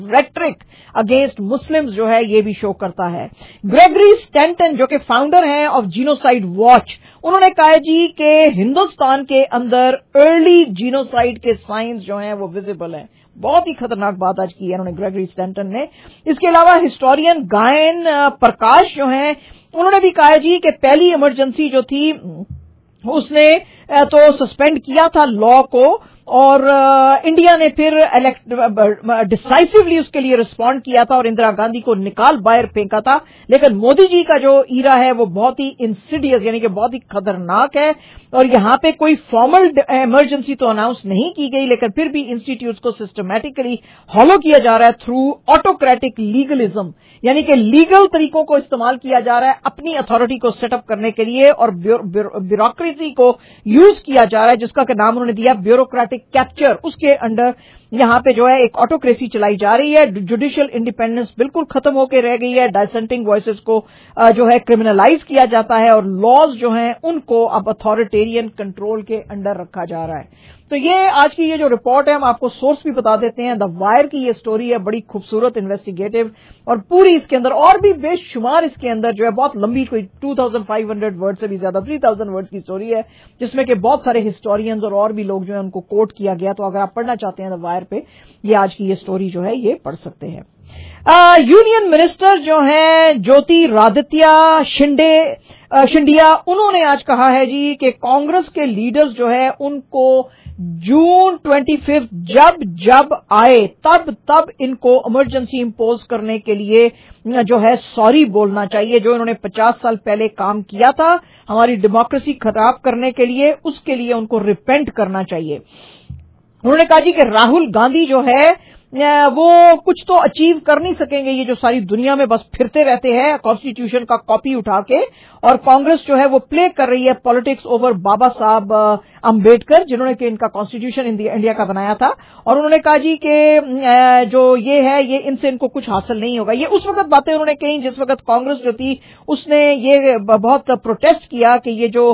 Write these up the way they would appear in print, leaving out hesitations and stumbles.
Rhetoric against Muslims जो है ये भी शो करता है। ग्रेगरी स्टैंटन जो कि फाउंडर हैं ऑफ जीनोसाइड वॉच, उन्होंने कहा जी कि हिंदुस्तान के अंदर अर्ली जीनोसाइड के साइंस जो हैं वो विजिबल हैं। बहुत ही खतरनाक बात आज की है उन्होंने ग्रेगरी स्टैंटन ने। इसके अलावा हिस्टोरियन गायन प्रकाश जो हैं उन्होंने भी कहा जी कि पहली इमरजेंसी जो थी उसने तो सस्पेंड किया था लॉ को, और इंडिया ने फिर डिसाइसिवली उसके लिए रिस्पॉन्ड किया था और इंदिरा गांधी को निकाल बाहर फेंका था। लेकिन मोदी जी का जो ईरा है वो बहुत ही इंसिडियस यानी कि बहुत ही खतरनाक है, और यहां पे कोई फॉर्मल इमरजेंसी तो अनाउंस नहीं की गई, लेकिन फिर भी इंस्टीट्यूट्स को सिस्टमैटिकली हॉलो किया जा रहा है थ्रू ऑटोक्रेटिक लीगलिज्म, यानी कि लीगल तरीकों को इस्तेमाल किया जा रहा है अपनी अथॉरिटी को सेटअप करने के लिए, और ब्यूरोक्रेसी को यूज किया जा रहा है जिसका नाम उन्होंने दिया ब्यूरोक्रेटिक कैप्चर। उसके अंडर यहां पे जो है एक ऑटोक्रेसी चलाई जा रही है। जुडिशियल इंडिपेंडेंस बिल्कुल खत्म होकर रह गई है, डाइसेंटिंग वॉइसेस को जो है क्रिमिनलाइज किया जाता है, और लॉज जो हैं उनको अब अथॉरिटेरियन कंट्रोल के अंडर रखा जा रहा है। तो ये आज की ये जो रिपोर्ट है हम आपको सोर्स भी बता देते हैं। द वायर की ये स्टोरी है, बड़ी खूबसूरत इन्वेस्टिगेटिव, और पूरी इसके अंदर और भी बेशुमार इसके अंदर जो है बहुत लंबी, कोई 2500 वर्ड से भी ज्यादा 3000 वर्ड्स की स्टोरी है, जिसमें कि बहुत सारे हिस्टोरियंस और भी लोग जो है उनको कोट किया गया। तो अगर आप पढ़ना चाहते हैं द वायर पे, ये आज की ये स्टोरी जो है ये पढ़ सकते हैं। यूनियन मिनिस्टर जो हैं ज्योतिरादित्य सिंधिया, उन्होंने आज कहा है जी कि कांग्रेस के लीडर्स जो है उनको जून 25 जब आए तब इनको इमरजेंसी इंपोज करने के लिए जो है सॉरी बोलना चाहिए। जो इन्होंने 50 साल पहले काम किया था हमारी डेमोक्रेसी खराब करने के लिए, उसके लिए उनको रिपेंट करना चाहिए। उन्होंने कहा जी कि राहुल गांधी जो है वो कुछ तो अचीव कर नहीं सकेंगे, ये जो सारी दुनिया में बस फिरते रहते हैं कॉन्स्टिट्यूशन का कॉपी उठा के, और कांग्रेस जो है वो प्ले कर रही है पॉलिटिक्स ओवर बाबा साहब अंबेडकर, जिन्होंने कि इनका कॉन्स्टिट्यूशन इंडिया का बनाया था। और उन्होंने कहा जी कि जो ये है ये इनसे इनको कुछ हासिल नहीं होगा। ये उस वक्त बातें उन्होंने कही जिस वक्त कांग्रेस जो थी उसने ये बहुत प्रोटेस्ट किया कि ये जो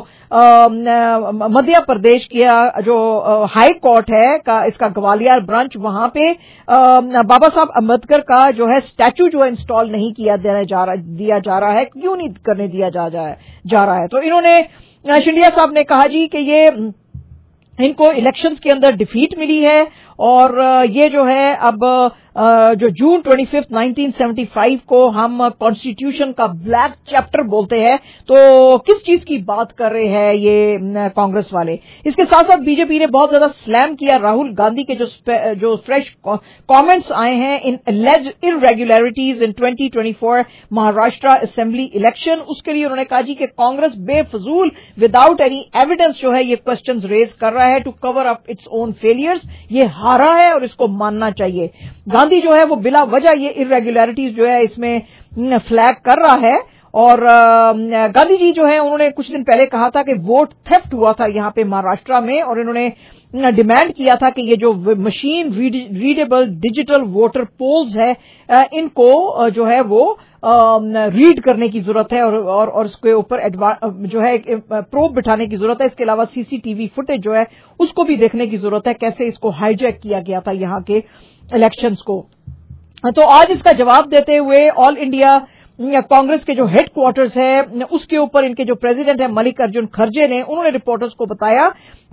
मध्य प्रदेश की जो हाई कोर्ट है का इसका ग्वालियर ब्रांच, वहां पे बाबा साहब अम्बेडकर का जो है स्टैचू जो है इंस्टॉल नहीं दिया जा रहा है, क्यों नहीं करने दिया जा रहा है। तो इन्होंने सिंधिया साहब ने कहा जी कि ये इनको इलेक्शंस के अंदर डिफीट मिली है, और ये जो है अब जो जून 25 1975 को हम कॉन्स्टिट्यूशन का ब्लैक चैप्टर बोलते हैं, तो किस चीज की बात कर रहे हैं ये कांग्रेस वाले। इसके साथ साथ बीजेपी ने बहुत ज्यादा स्लैम किया राहुल गांधी के जो फ्रेश कमेंट्स आए हैं in alleged irregularities in 2024 Maharashtra assembly election. उसके लिए उन्होंने कहा जी कि कांग्रेस बेफजूल विदाउट एनी एविडेंस जो है ये क्वेश्चंस रेज कर रहा है to cover up its own failures. ये हारा है और इसको मानना चाहिए। गांधी जो है वो बिला वजह ये इरेगुलरिटीज जो है इसमें फ्लैग कर रहा है, और गांधी जी जो है उन्होंने कुछ दिन पहले कहा था कि वोट थेफ्ट हुआ था यहां पे महाराष्ट्र में, और इन्होंने डिमांड किया था कि ये जो machine readable digital voter polls है इनको जो है वो रीड करने की जरूरत है, और उसके ऊपर जो है प्रोब बिठाने की जरूरत है। इसके अलावा सीसीटीवी फुटेज जो है उसको भी देखने की जरूरत है, कैसे इसको हाईजैक किया गया था यहां के इलेक्शंस को। तो आज इसका जवाब देते हुए ऑल इंडिया कांग्रेस के जो हेडक्वार्टर्स है उसके ऊपर इनके जो प्रेसिडेंट है मल्लिकार्जुन खड़गे ने, उन्होंने रिपोर्टर्स को बताया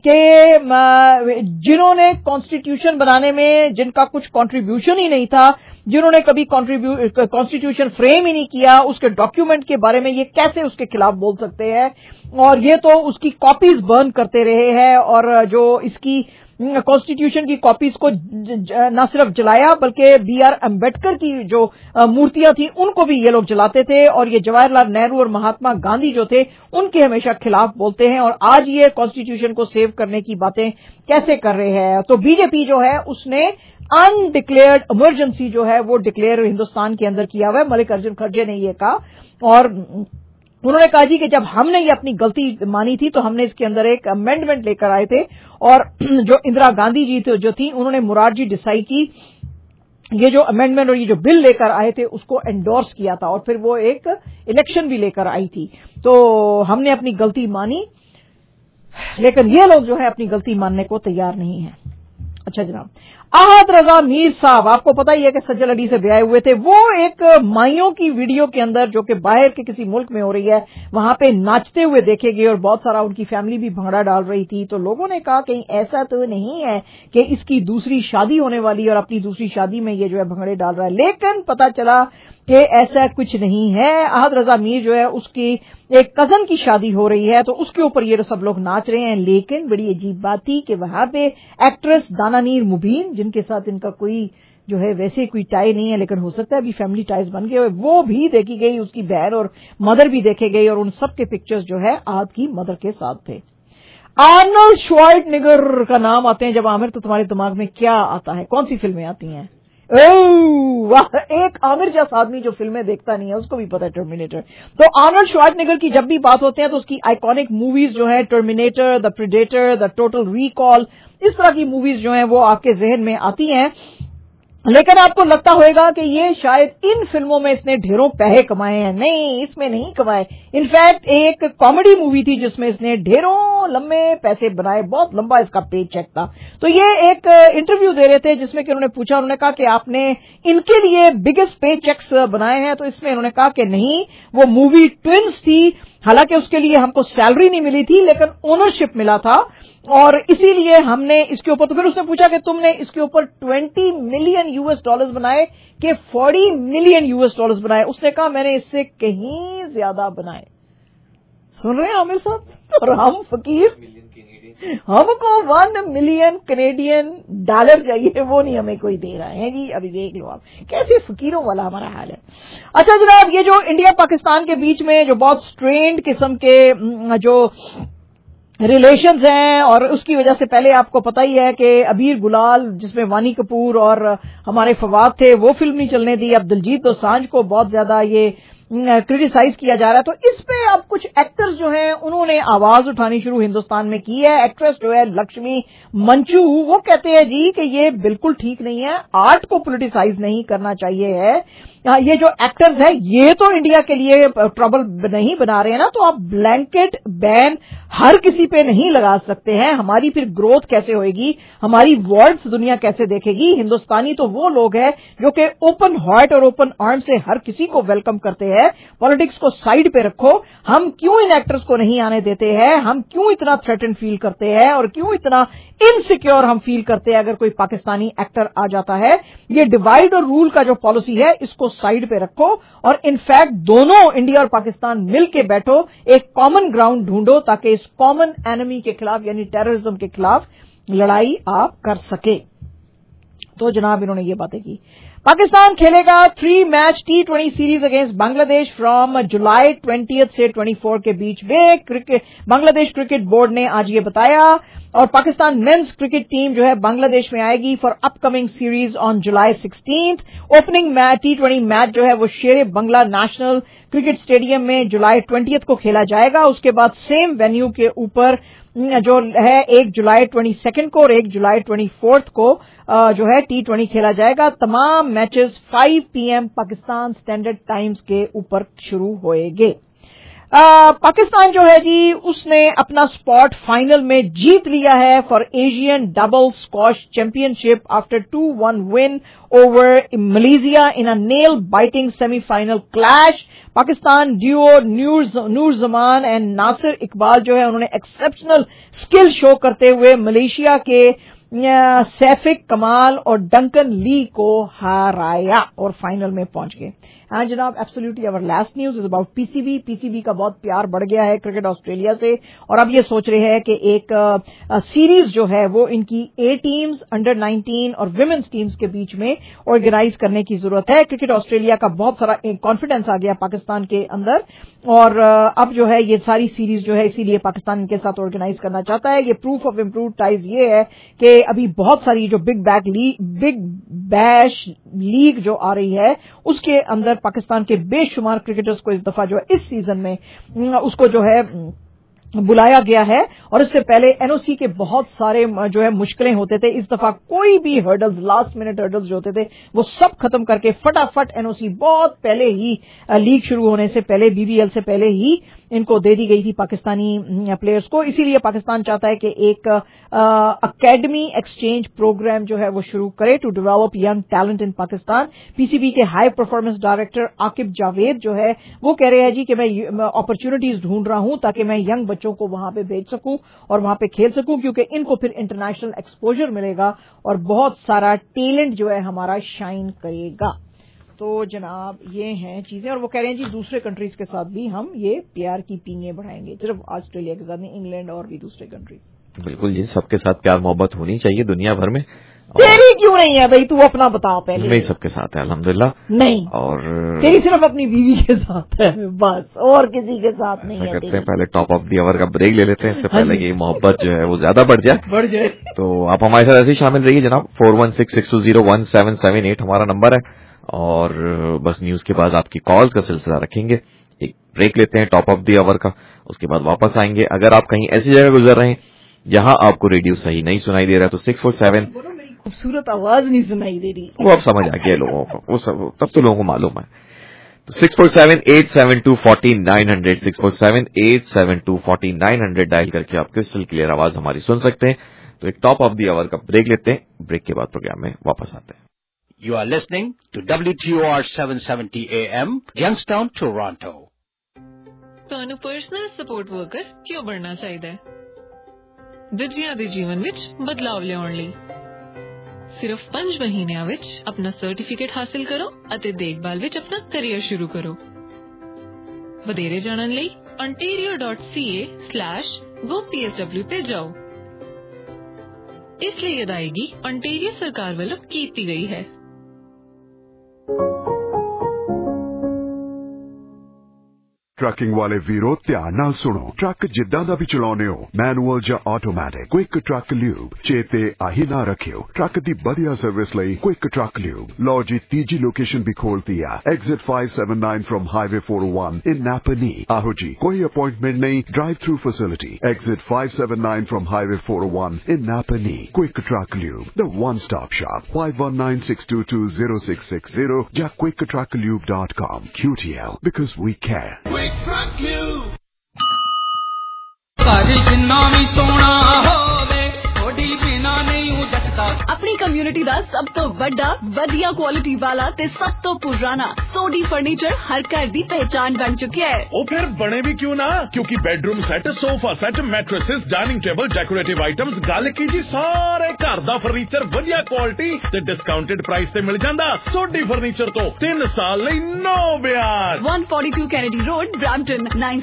कि जिन्होंने कॉन्स्टिट्यूशन बनाने में जिनका कुछ कंट्रीब्यूशन ही नहीं था, जिन्होंने कभी कॉन्स्टिट्यूशन फ्रेम ही नहीं किया, उसके डॉक्यूमेंट के बारे में ये कैसे उसके खिलाफ बोल सकते हैं। और ये तो उसकी कॉपीज बर्न करते रहे हैं, और जो इसकी कॉन्स्टिट्यूशन की कॉपीज को न सिर्फ जलाया बल्कि बी.आर. अम्बेडकर की जो मूर्तियां थी उनको भी ये लोग जलाते थे, और ये जवाहरलाल नेहरू और महात्मा गांधी जो थे उनके हमेशा खिलाफ बोलते हैं, और आज ये कॉन्स्टिट्यूशन को सेव करने की बातें कैसे कर रहे हैं। तो बीजेपी जो है उसने अनडिक्लेयर्ड इमरजेंसी जो है वो डिक्लेयर हिंदुस्तान के अंदर किया हुआ है। मल्लिकार्जुन खड़गे ने ये कहा, और उन्होंने कहा जी कि जब हमने ये अपनी गलती मानी थी तो हमने इसके अंदर एक अमेंडमेंट लेकर आए थे, और जो इंदिरा गांधी जी जो थी उन्होंने मोरारजी देसाई की ये जो अमेंडमेंट और ये जो बिल लेकर आए थे उसको एंडोर्स किया था, और फिर वो एक इलेक्शन भी लेकर आई थी। तो हमने अपनी गलती मानी, लेकिन ये लोग जो है अपनी गलती मानने को तैयार नहीं है। अच्छा जनाब, आहद रजा मीर साहब, आपको पता ही है कि सज्जल अली से ब्याहे हुए थे, वो एक माइयों की वीडियो के अंदर जो कि बाहर के किसी मुल्क में हो रही है वहां पे नाचते हुए देखे गए और बहुत सारा उनकी फैमिली भी भंगड़ा डाल रही थी। तो लोगों ने कहा कहीं ऐसा तो नहीं है कि इसकी दूसरी शादी होने वाली और अपनी दूसरी शादी में ये जो है भंगड़े डाल रहा है, लेकिन पता चला कि ऐसा कुछ नहीं है। आहद रजा मीर जो है उसकी एक कजन की शादी हो रही है तो उसके ऊपर ये सब लोग नाच रहे हैं, लेकिन बड़ी अजीब बात थी कि वहां पे एक्ट्रेस दानानीर मुबीन, जिनके साथ इनका कोई जो है वैसे कोई टाई नहीं है लेकिन हो सकता है अभी फैमिली टाइज बन गए, वो भी देखी गई, उसकी बहन और मदर भी देखे गई और उन सब के पिक्चर्स जो है आहद की मदर के साथ थे। आर्नल्ड श्वार्ज़नेगर का नाम आते हैं जब आमिर, तो तुम्हारे दिमाग में क्या आता है, कौन सी फिल्में आती हैं? एक आमिर जैसा आदमी जो फिल्में देखता नहीं है उसको भी पता है टर्मिनेटर। तो आर्नल्ड श्वार्ज़नेगर की जब भी बात होती है तो उसकी आइकॉनिक मूवीज जो है Terminator, the Predator, the Total Recall, इस तरह की मूवीज जो हैं वो आपके जहन में आती हैं। लेकिन आपको लगता होगा कि ये शायद इन फिल्मों में इसने ढेरों पैसे कमाए हैं, नहीं, इसमें नहीं कमाए। इनफैक्ट एक कॉमेडी मूवी थी जिसमें इसने ढेरों लंबे पैसे बनाए, बहुत लंबा इसका पे चेक था। तो ये एक इंटरव्यू दे रहे थे जिसमें कि उन्होंने पूछा, उन्होंने कहा कि आपने इनके लिए बिगेस्ट पे चेक्स बनाए हैं, तो इसमें उन्होंने कहा कि नहीं, वो मूवी ट्विंस थी, हालांकि उसके लिए हमको सैलरी नहीं मिली थी लेकिन ओनरशिप मिला था और इसीलिए हमने इसके ऊपर, तो फिर उसने पूछा कि तुमने इसके ऊपर 20 मिलियन यूएस डॉलर्स बनाए कि 40 मिलियन यूएस डॉलर्स बनाए? उसने कहा मैंने इससे कहीं ज्यादा बनाए। सुन रहे हैं आमिर साहब? और हम फकीर, हमको 1 मिलियन कैनेडियन डॉलर चाहिए, वो नहीं हमें कोई दे रहा है जी। अभी देख लो आप कैसे फकीरों वाला हमारा हाल है। अच्छा जनाब, ये जो इंडिया पाकिस्तान के बीच में जो बहुत स्ट्रेन्ड किस्म के जो रिलेशंस हैं, और उसकी वजह से पहले आपको पता ही है कि अबीर गुलाल जिसमें वानी कपूर और हमारे फवाद थे, वो फिल्म नहीं चलने दी। अब दिलजीत दोसांझ को बहुत ज्यादा ये क्रिटिसाइज किया जा रहा है। तो इस पे अब कुछ एक्टर्स जो हैं उन्होंने आवाज उठानी शुरू हिंदुस्तान में की है। एक्ट्रेस जो है लक्ष्मी मंचू, वो कहते हैं जी कि ये बिल्कुल ठीक नहीं है, आर्ट को पोलिटिसाइज नहीं करना चाहिए है। ये जो एक्टर्स है ये तो इंडिया के लिए ट्रबल नहीं बना रहे हैं ना, तो आप ब्लैंकेट बैन हर किसी पे नहीं लगा सकते हैं। हमारी फिर ग्रोथ कैसे होएगी, हमारी वर्ड्स दुनिया कैसे देखेगी? हिंदुस्तानी तो वो लोग हैं जो कि ओपन हार्ट और ओपन आर्म से हर किसी को वेलकम करते हैं। पॉलिटिक्स को साइड पे रखो। हम क्यों इन एक्टर्स को नहीं आने देते हैं? हम क्यों इतना थ्रेटन फील करते हैं और क्यों इतना इनसिक्योर हम फील करते हैं अगर कोई पाकिस्तानी एक्टर आ जाता है? ये डिवाइड और रूल का जो पॉलिसी है इसको साइड पे रखो और इनफैक्ट दोनों इंडिया और पाकिस्तान मिलके बैठो, एक कॉमन ग्राउंड ढूंढो ताकि इस कॉमन एनिमी के खिलाफ यानी टेररिज्म के खिलाफ लड़ाई आप कर सके। तो जनाब इन्होंने ये बातें की। पाकिस्तान खेलेगा 3 match T20 series against Bangladesh from July 20 से 24 के बीच में। बांग्लादेश क्रिकेट बोर्ड ने आज ये बताया। और पाकिस्तान मेंस क्रिकेट टीम जो है बांग्लादेश में आएगी for upcoming series on July 16। Opening match T20 match जो है वो शेर बंगला नेशनल क्रिकेट स्टेडियम में जुलाई 20 को खेला जाएगा। उसके बाद सेम वेन्यू के ऊपर जो है 1 जुलाई 22 को और 1 जुलाई 24 को जो है T20 खेला जाएगा। तमाम matches 5 PM Pakistan standard times के ऊपर शुरू होएंगे। पाकिस्तान जो है जी उसने अपना स्पॉट फाइनल में जीत लिया है for Asian double squash championship after 2-1 win over Malaysia in a nail biting semifinal clash. Pakistan duo Noor Zaman and Nasir Iqbal जो है उन्होंने एक्सेप्शनल स्किल शो करते हुए मलेशिया के सैफिक कमाल और डंकन ली को हराया और फाइनल में पहुंच गए। हाँ जनाब, absolutely our last news is about PCB. PCB का बहुत प्यार बढ़ गया है क्रिकेट ऑस्ट्रेलिया से और अब ये सोच रहे हैं कि एक सीरीज जो है वो इनकी ए टीम्स, अंडर 19 और विमेन्स टीम्स के बीच में ऑर्गेनाइज करने की जरूरत है। क्रिकेट ऑस्ट्रेलिया का बहुत सारा कॉन्फिडेंस आ गया पाकिस्तान के अंदर और अब जो है ये सारी सीरीज जो है इसीलिए पाकिस्तान इनके साथ ऑर्गेनाइज करना चाहता है। ये प्रूफ ऑफ इम्प्रूव टाइज ये है कि अभी बहुत सारी जो बिग बैश लीग जो आ रही है उसके अंदर पाकिस्तान के बेशुमार क्रिकेटर्स को इस दफा जो है इस सीजन में उसको जो है बुलाया गया है और इससे पहले एनओसी के बहुत सारे जो है मुश्किलें होते थे। इस दफा कोई भी हर्डल्स, लास्ट मिनट हर्डल्स जो होते थे वो सब खत्म करके फटाफट एनओसी बहुत पहले ही लीग शुरू होने से पहले, बीबीएल से पहले ही इनको दे दी गई थी पाकिस्तानी प्लेयर्स को। इसीलिए पाकिस्तान चाहता है कि एक अकेडमी एक्सचेंज प्रोग्राम जो है वो शुरू करे to develop young talent in Pakistan. PCB के high performance director Aqib Javed जो है वो कह रहे हैं जी कि मैं अपॉर्चुनिटीज ढूंढ रहा हूं ताकि मैं यंग बच्चों को वहां पे भेज सकूं और वहां पे खेल सकूं, क्योंकि इनको फिर इंटरनेशनल एक्सपोजर मिलेगा और बहुत सारा टैलेंट जो है हमारा शाइन करेगा। तो जनाब ये हैं चीजें, और वो कह रहे हैं जी दूसरे कंट्रीज के साथ भी हम ये प्यार की पींगे बढ़ाएंगे, सिर्फ ऑस्ट्रेलिया के साथ नहीं, इंग्लैंड और भी दूसरे कंट्रीज। बिल्कुल जी, सबके साथ प्यार मोहब्बत होनी चाहिए दुनिया भर में। तेरी क्यों नहीं है भाई, तू अपना बता पहले। मेरी सबके साथ है अल्हम्दुलिल्लाह। नहीं, और तेरी सिर्फ अपनी बीवी के साथ है बस, और किसी के साथ नहीं है। करते हैं पहले टॉप ऑफ द आवर का ब्रेक ले लेते हैं, इससे पहले कि मोहब्बत जो है वो ज्यादा बढ़ जाए। तो आप हमारे साथ ऐसे ही शामिल रहिए जनाब। 4166201778 हमारा नंबर है, और बस न्यूज के बाद आपकी कॉल्स का सिलसिला रखेंगे। एक ब्रेक लेते हैं टॉप ऑफ द आवर का, उसके बाद वापस आएंगे। अगर आप कहीं ऐसी जगह गुजर रहे हैं जहां आपको रेडियो सही नहीं सुनाई दे रहा है तो 647 खूबसूरत आवाज नहीं सुनाई दे रही, वो आप समझ आ गए लोगों को, वो सब तब तो लोगों को मालूम है। तो 647-872-4900 647-872-4900 डायल करके आप क्रिस्टल क्लियर आवाज हमारी सुन सकते हैं। तो एक टॉप ऑफ द आवर का ब्रेक लेते हैं, ब्रेक के बाद प्रोग्राम में वापस आते हैं। You are listening to WTOR 770 AM, Youngstown, Toronto. ਤੁਹਾਨੂੰ ਪਰਸਨਲ ਸਪੋਰਟ ਵਰਕਰ ਕਿਉਂ ਬਣਨਾ ਚਾਹੀਦਾ ਹੈ? ਵਿਦਿਆ ਦੇ ਜੀਵਨ ਵਿੱਚ ਬਦਲਾਵ ਲਿਆਉਣ ਲਈ ਸਿਰਫ 5 ਮਹੀਨਿਆਂ ਵਿੱਚ ਆਪਣਾ ਸਰਟੀਫਿਕੇਟ ਹਾਸਲ ਕਰੋ ਅਤੇ ਦੇਖਭਾਲ ਵਿੱਚ ਆਪਣਾ ਕੈਰੀਅਰ ਸ਼ੁਰੂ ਕਰੋ। ਵਧੇਰੇ ਜਾਣਨ ਲਈ ontario.ca/gopsw ਤੇ ਜਾਓ। ਇਸ ਲਈ ਅਦਾਇਗੀ ontario ਸਰਕਾਰ ਵੱਲੋਂ ਕੀਤੀ ਗਈ ਹੈ। ट्रकिंग वाले वीरो ध्यान नाल सुनो। ट्रक जिद्दां दा भी चलाउने हो, मैनुअल या ऑटोमैटिक, क्विक ट्रक ल्यूब चेते आही ना रखियो। ट्रक दी बढ़िया सर्विस लई क्विक ट्रक ल्यूब। लो जी तीजी लोकेशन भी खोलती है, exit 579 from highway 401 in Napanee. आहो जी कोई अपॉइंटमेंट नहीं, drive through facility, exit 579 from highway 401 in Napanee. Quick truck lube, the one stop shop, 5196220660 या quicktrucklube.com। QTL, because we care। ਭਾਜੀ ਜਿੰਨਾ ਵੀ ਸੋਹਣਾ ਹੋਵੇ ਥੋੜੀ ਬਿਨਾ ਨਹੀਂ ਉਹ ਜੱਟਦਾ। अपनी कम्युनिटी ਦਾ ਸਭ ਤੋਂ ਵੱਡਾ ਵਧੀਆ ਕੁਆਲਿਟੀ ਵਾਲਾ ਤੇ ਸਭ ਤੋਂ ਪੁਰਾਣਾ ਸੋਡੀ ਫਰਨੀਚਰ ਹਰ ਘਰ ਦੀ ਪਹਿਚਾਨ ਬਣ ਚੁੱਕਿਆ ਹੈ। ਉਹ ਫਿਰ ਬਣੇ ਵੀ ਕਿਉਂ ਨਾ, ਕਿਉਂਕਿ bedroom set, sofa set, mattresses, dining table, decorative items, ਗੱਲ ਕੀ ਜੀ ਸਾਰੇ ਘਰ ਦਾ ਫਰਨੀਚਰ ਵਧੀਆ ਕੁਆਲਿਟੀ ਤੇ ਡਿਸਕਾਊਂਟਡ ਪ੍ਰਾਈਸ ਤੇ ਮਿਲ ਜਾਂਦਾ। ਸੋਡੀ ਫਰਨੀਚਰ ਤੋਂ 3 ਸਾਲ ਲਈ ਨੋ ਵਿਆਜ। 142 Kennedy Road, Brampton,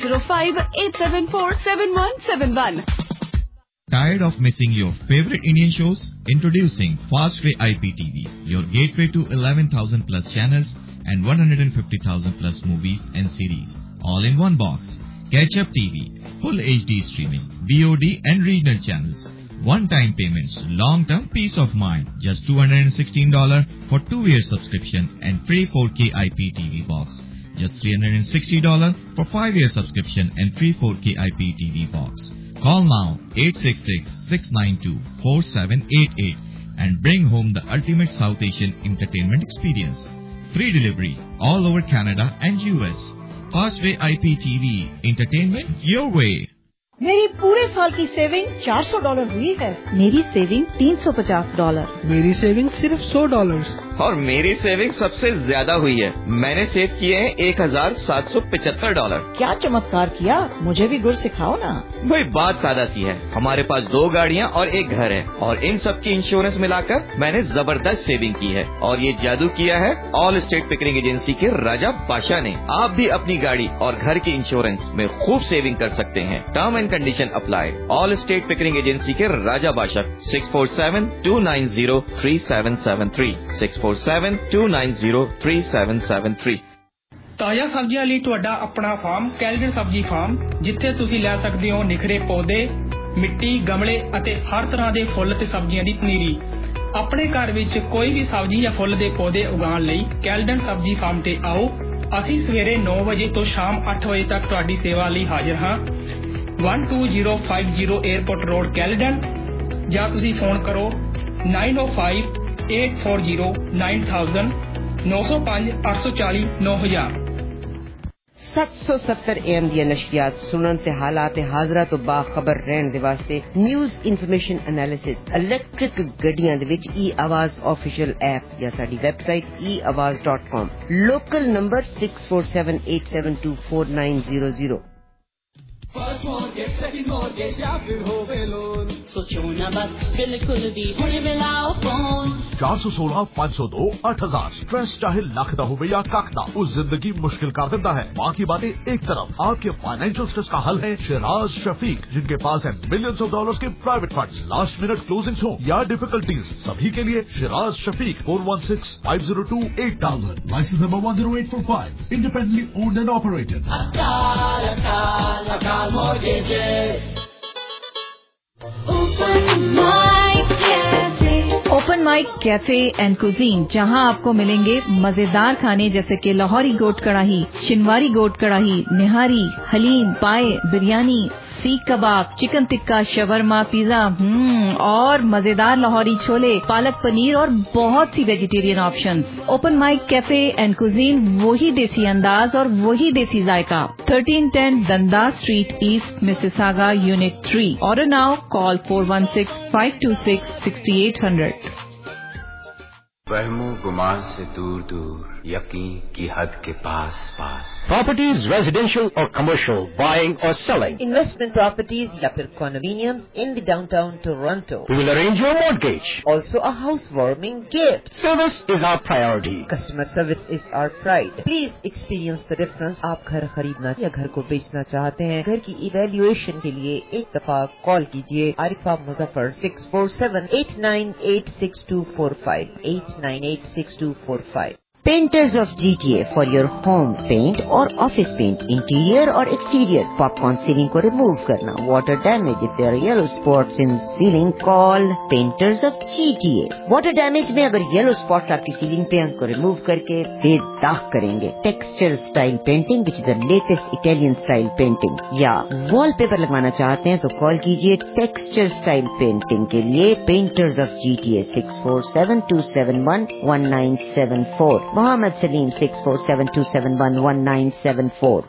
9058747171. Tired of missing your favorite Indian shows? Introducing Fastway IPTV, your gateway to 11,000 plus channels and 150,000 plus movies and series, all in one box. Catch Up TV, full HD streaming, VOD and regional channels. One-time payments, long-term peace of mind. Just $216 for 2-year subscription and free 4K IPTV box. Just $360 for 5-year subscription and free 4K IPTV box. Call now 866-692-4788 and bring home the ultimate South Asian entertainment experience. Free delivery all over Canada and US. Fastway IPTV, entertainment your way. मेरी पूरे साल की saving $400 हुई है। मेरी saving $350। ਮੇਰੀ saving ਸਿਰਫ $100। और मेरी सेविंग सबसे ज्यादा हुई है, मैंने सेव किए हैं $1,775। क्या चमत्कार किया, मुझे भी गुर सिखाओ ना। भाई बात सादा सी है, हमारे पास 2 गाड़ियाँ और 1 घर है और इन सब की इंश्योरेंस मिलाकर मैंने जबरदस्त सेविंग की है। और ये जादू किया है ऑल स्टेट पिकरिंग एजेंसी के राजा बादशाह ने। आप भी अपनी गाड़ी और घर की इंश्योरेंस में खूब सेविंग कर सकते हैं। Term and condition apply. All state Pickering agency के राजा बादशाह 647-290-3773 647-290-3773। ਤਾਜ਼ਾ ਸਬਜ਼ੀਆਂ ਲਈ ਤੁਹਾਡਾ ਆਪਣਾ ਫਾਰਮ ਕੈਲਡਨ ਸਬਜ਼ੀ ਫਾਰਮ, ਜਿੱਥੇ ਤੁਸੀਂ ਲੈ ਸਕਦੇ ਹੋ ਨਿਖਰੇ ਪੌਦੇ, ਮਿੱਟੀ, ਗਮਲੇ ਅਤੇ ਹਰ ਤਰ੍ਹਾਂ ਦੇ ਫੁੱਲ ਤੇ ਸਬਜ਼ੀਆਂ ਦੀ ਪਨੀਰੀ। ਆਪਣੇ ਘਰ ਵਿੱਚ ਕੋਈ ਵੀ ਸਬਜ਼ੀ ਜਾਂ ਫੁੱਲ ਦੇ ਪੌਦੇ ਉਗਾਉਣ ਲਈ ਕੈਲਡਨ ਸਬਜ਼ੀ ਫਾਰਮ ਤੇ ਆਓ। ਅਸੀਂ ਸਵੇਰੇ 9 ਵਜੇ ਤੋਂ ਸ਼ਾਮ 8 ਵਜੇ ਤੱਕ ਤੁਹਾਡੀ ਸੇਵਾ ਲਈ ਹਾਜ਼ਰ ਹਾਂ। 12050 에어ਪੋਰਟ ਰੋਡ ਕੈਲਡਨ, ਜਾਂ ਤੁਸੀਂ ਫੋਨ ਕਰੋ 905-840-9000 905-840-9000। 770 AM ਦੀਆਂ ਨਸ਼ਰੀਆਤ ਸੁਣਨ ਤੇ ਹਾਲਾਤ ਹਾਜ਼ਰਾ ਤੋਂ ਬਾਖਬਰ ਰਹਿਣ ਦੇ ਵਾਸਤੇ ਨਿਊਜ਼ ਇਨਫੋਰਮੇਸ਼ਨ ਐਨਾਲਿਸਿਸ ਇਲੈਕਟ੍ਰਿਕ ਗੱਡੀਆਂ ਦੇ ਵਿੱਚ e-आवाज ऑफिशियल ऐप या साडी website eawaz.com local number 6478724900 first mortgage second mortgage या फिर होवे लोन सोचो ना बस बिल्कुल भी हुणे मिलाओ फोन 416 502 8000 स्ट्रेस चाहे लख दा होवे या कख दा उस जिंदगी मुश्किल कर देता है। बाकी बातें एक तरफ, आपके फाइनेंशियल स्ट्रेस का हल है शिराज शफीक, जिनके पास है मिलियंस ऑफ डॉलर्स के private funds. Last minute closings हो या डिफिकल्टीज, सभी के लिए Shiraz Shafiq 416-502-8000 license number 10845 independently owned and operated. Open mic cafe and cuisine, जहां आपको मिलेंगे मजेदार खाने जैसे कि लाहौरी गोट कढ़ाई, शिनवारी गोट कढ़ाई, निहारी, haleem, paya, biryani, seekh kebab, chicken tikka, shawarma, pizza और मजेदार लाहौरी छोले, पालक पनीर और बहुत सी vegetarian options. Open mic cafe and cuisine, वही देसी अंदाज और वही देसी जायका। 1310 Dundas street east, Mississauga, unit 3। Order now, call 416-526-6800। वहमो गुमान से दूर दूर, यकीन की हद के पास पास। Properties, residential or commercial, buying or selling. Investment properties या फिर condominiums in the downtown Toronto. We will arrange your mortgage. Also a housewarming gift. Service is our priority. Customer service is our pride. Please experience the difference. आप घर खरीदना या घर को बेचना चाहते हैं, घर की इवैल्यूएशन के लिए एक दफा कॉल कीजिए Arifa Muzaffar 647-898-6245 898-6245। Painters of GTA for your home paint or office paint, interior or exterior. Popcorn ceiling को remove करना, water damage, if there are yellow spots in ceiling, call Painters of GTA. Water damage में अगर yellow spots आपकी ceiling पे उनको remove करके बेदाग करेंगे. Texture style painting, which is the latest Italian style painting. या wallpaper लगवाना चाहते हैं तो call कीजिए Texture style painting के लिए Painters of GTA 647-271-1974. Mohammed Salim 647-271-1974.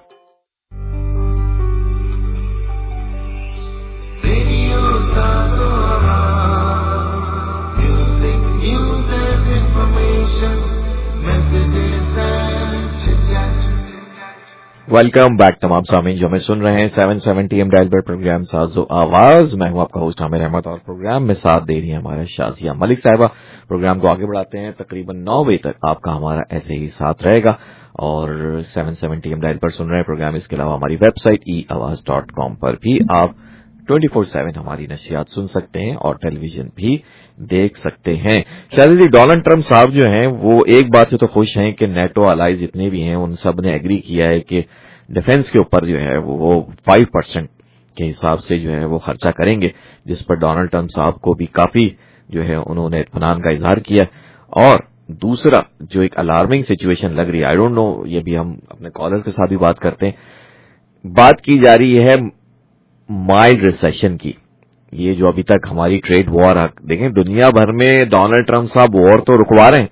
Welcome back तमाम सामीन जो हमें सुन रहे हैं 770 AM डायल पर प्रोग्राम साजो आवाज। मैं हूं आपका होस्ट आमिर अहमद और प्रोग्राम में साथ दे रही है हमारे शाजिया मलिक साहिबा। प्रोग्राम को आगे बढ़ाते हैं, तकरीबन 9 बजे तक आपका हमारा ऐसे ही साथ रहेगा और 770 AM डायल पर सुन रहे हैं प्रोग्राम। इसके अलावा हमारी वेबसाइट eawaz.com पर भी आप 24/7 हमारी नशियात सुन सकते हैं और टेलीविजन भी देख सकते हैं। शायद डोनाल्ड ट्रंप साहब जो हैं वो एक बात से तो खुश हैं कि नेटो अलाइज जितने भी हैं उन सब ने एग्री किया है कि डिफेंस के ऊपर जो है वो 5% के हिसाब से जो है वो खर्चा करेंगे, जिस पर डोनाल्ड ट्रंप साहब को भी काफी जो है उन्होंने इत्मीनान का इजहार किया। और दूसरा जो एक अलार्मिंग सिचुएशन लग रही है, आई डोंट नो, ये भी हम अपने कॉलर्स के साथ भी बात करते हैं, बात की जा रही है माइल्ड रिसेशन की। ये जो अभी तक हमारी ट्रेड वॉर, देखें दुनिया भर में डोनाल्ड ट्रंप साहब वॉर तो रुकवा रहे हैं,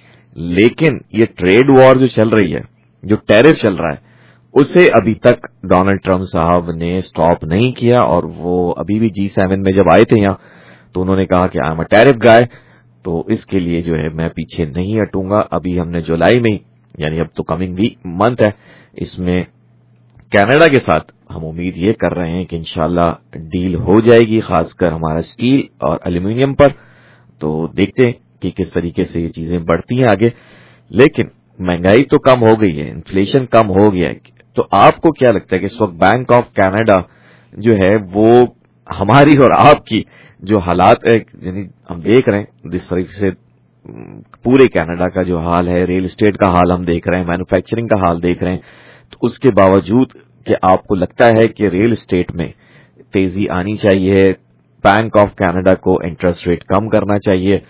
लेकिन ये ट्रेड वॉर जो चल रही है, जो टैरिफ चल रहा है, उसे अभी तक डोनाल्ड ट्रंप साहब ने स्टॉप नहीं किया। और वो अभी भी G7 में जब आए थे यहाँ तो उन्होंने कहा कि आई एम अ टैरिफ गाय, तो इसके लिए जो है मैं पीछे नहीं हटूंगा। अभी हमने जुलाई में, यानी अब तो कमिंग वीक मंथ है, इसमें कनाडा के साथ हम उम्मीद ये कर रहे हैं कि इंशाल्लाह डील हो जाएगी, खासकर हमारा स्टील और एल्यूमिनियम पर। तो देखते हैं कि किस तरीके से ये चीजें बढ़ती हैं आगे। लेकिन महंगाई तो कम हो गई है, इन्फ्लेशन कम हो गया है। तो आपको क्या लगता है कि इस वक्त बैंक ऑफ कनाडा जो है वो हमारी और आपकी जो हालात है, यानी हम देख रहे हैं जिस तरीके से पूरे कनाडा का जो हाल है, रियल एस्टेट का हाल हम देख रहे हैं, मैन्युफैक्चरिंग का हाल देख रहे हैं, तो उसके बावजूद कि आपको लगता है कि रियल एस्टेट में तेजी आनी चाहिए, बैंक ऑफ कनाडा को इंटरेस्ट रेट कम करना चाहिए।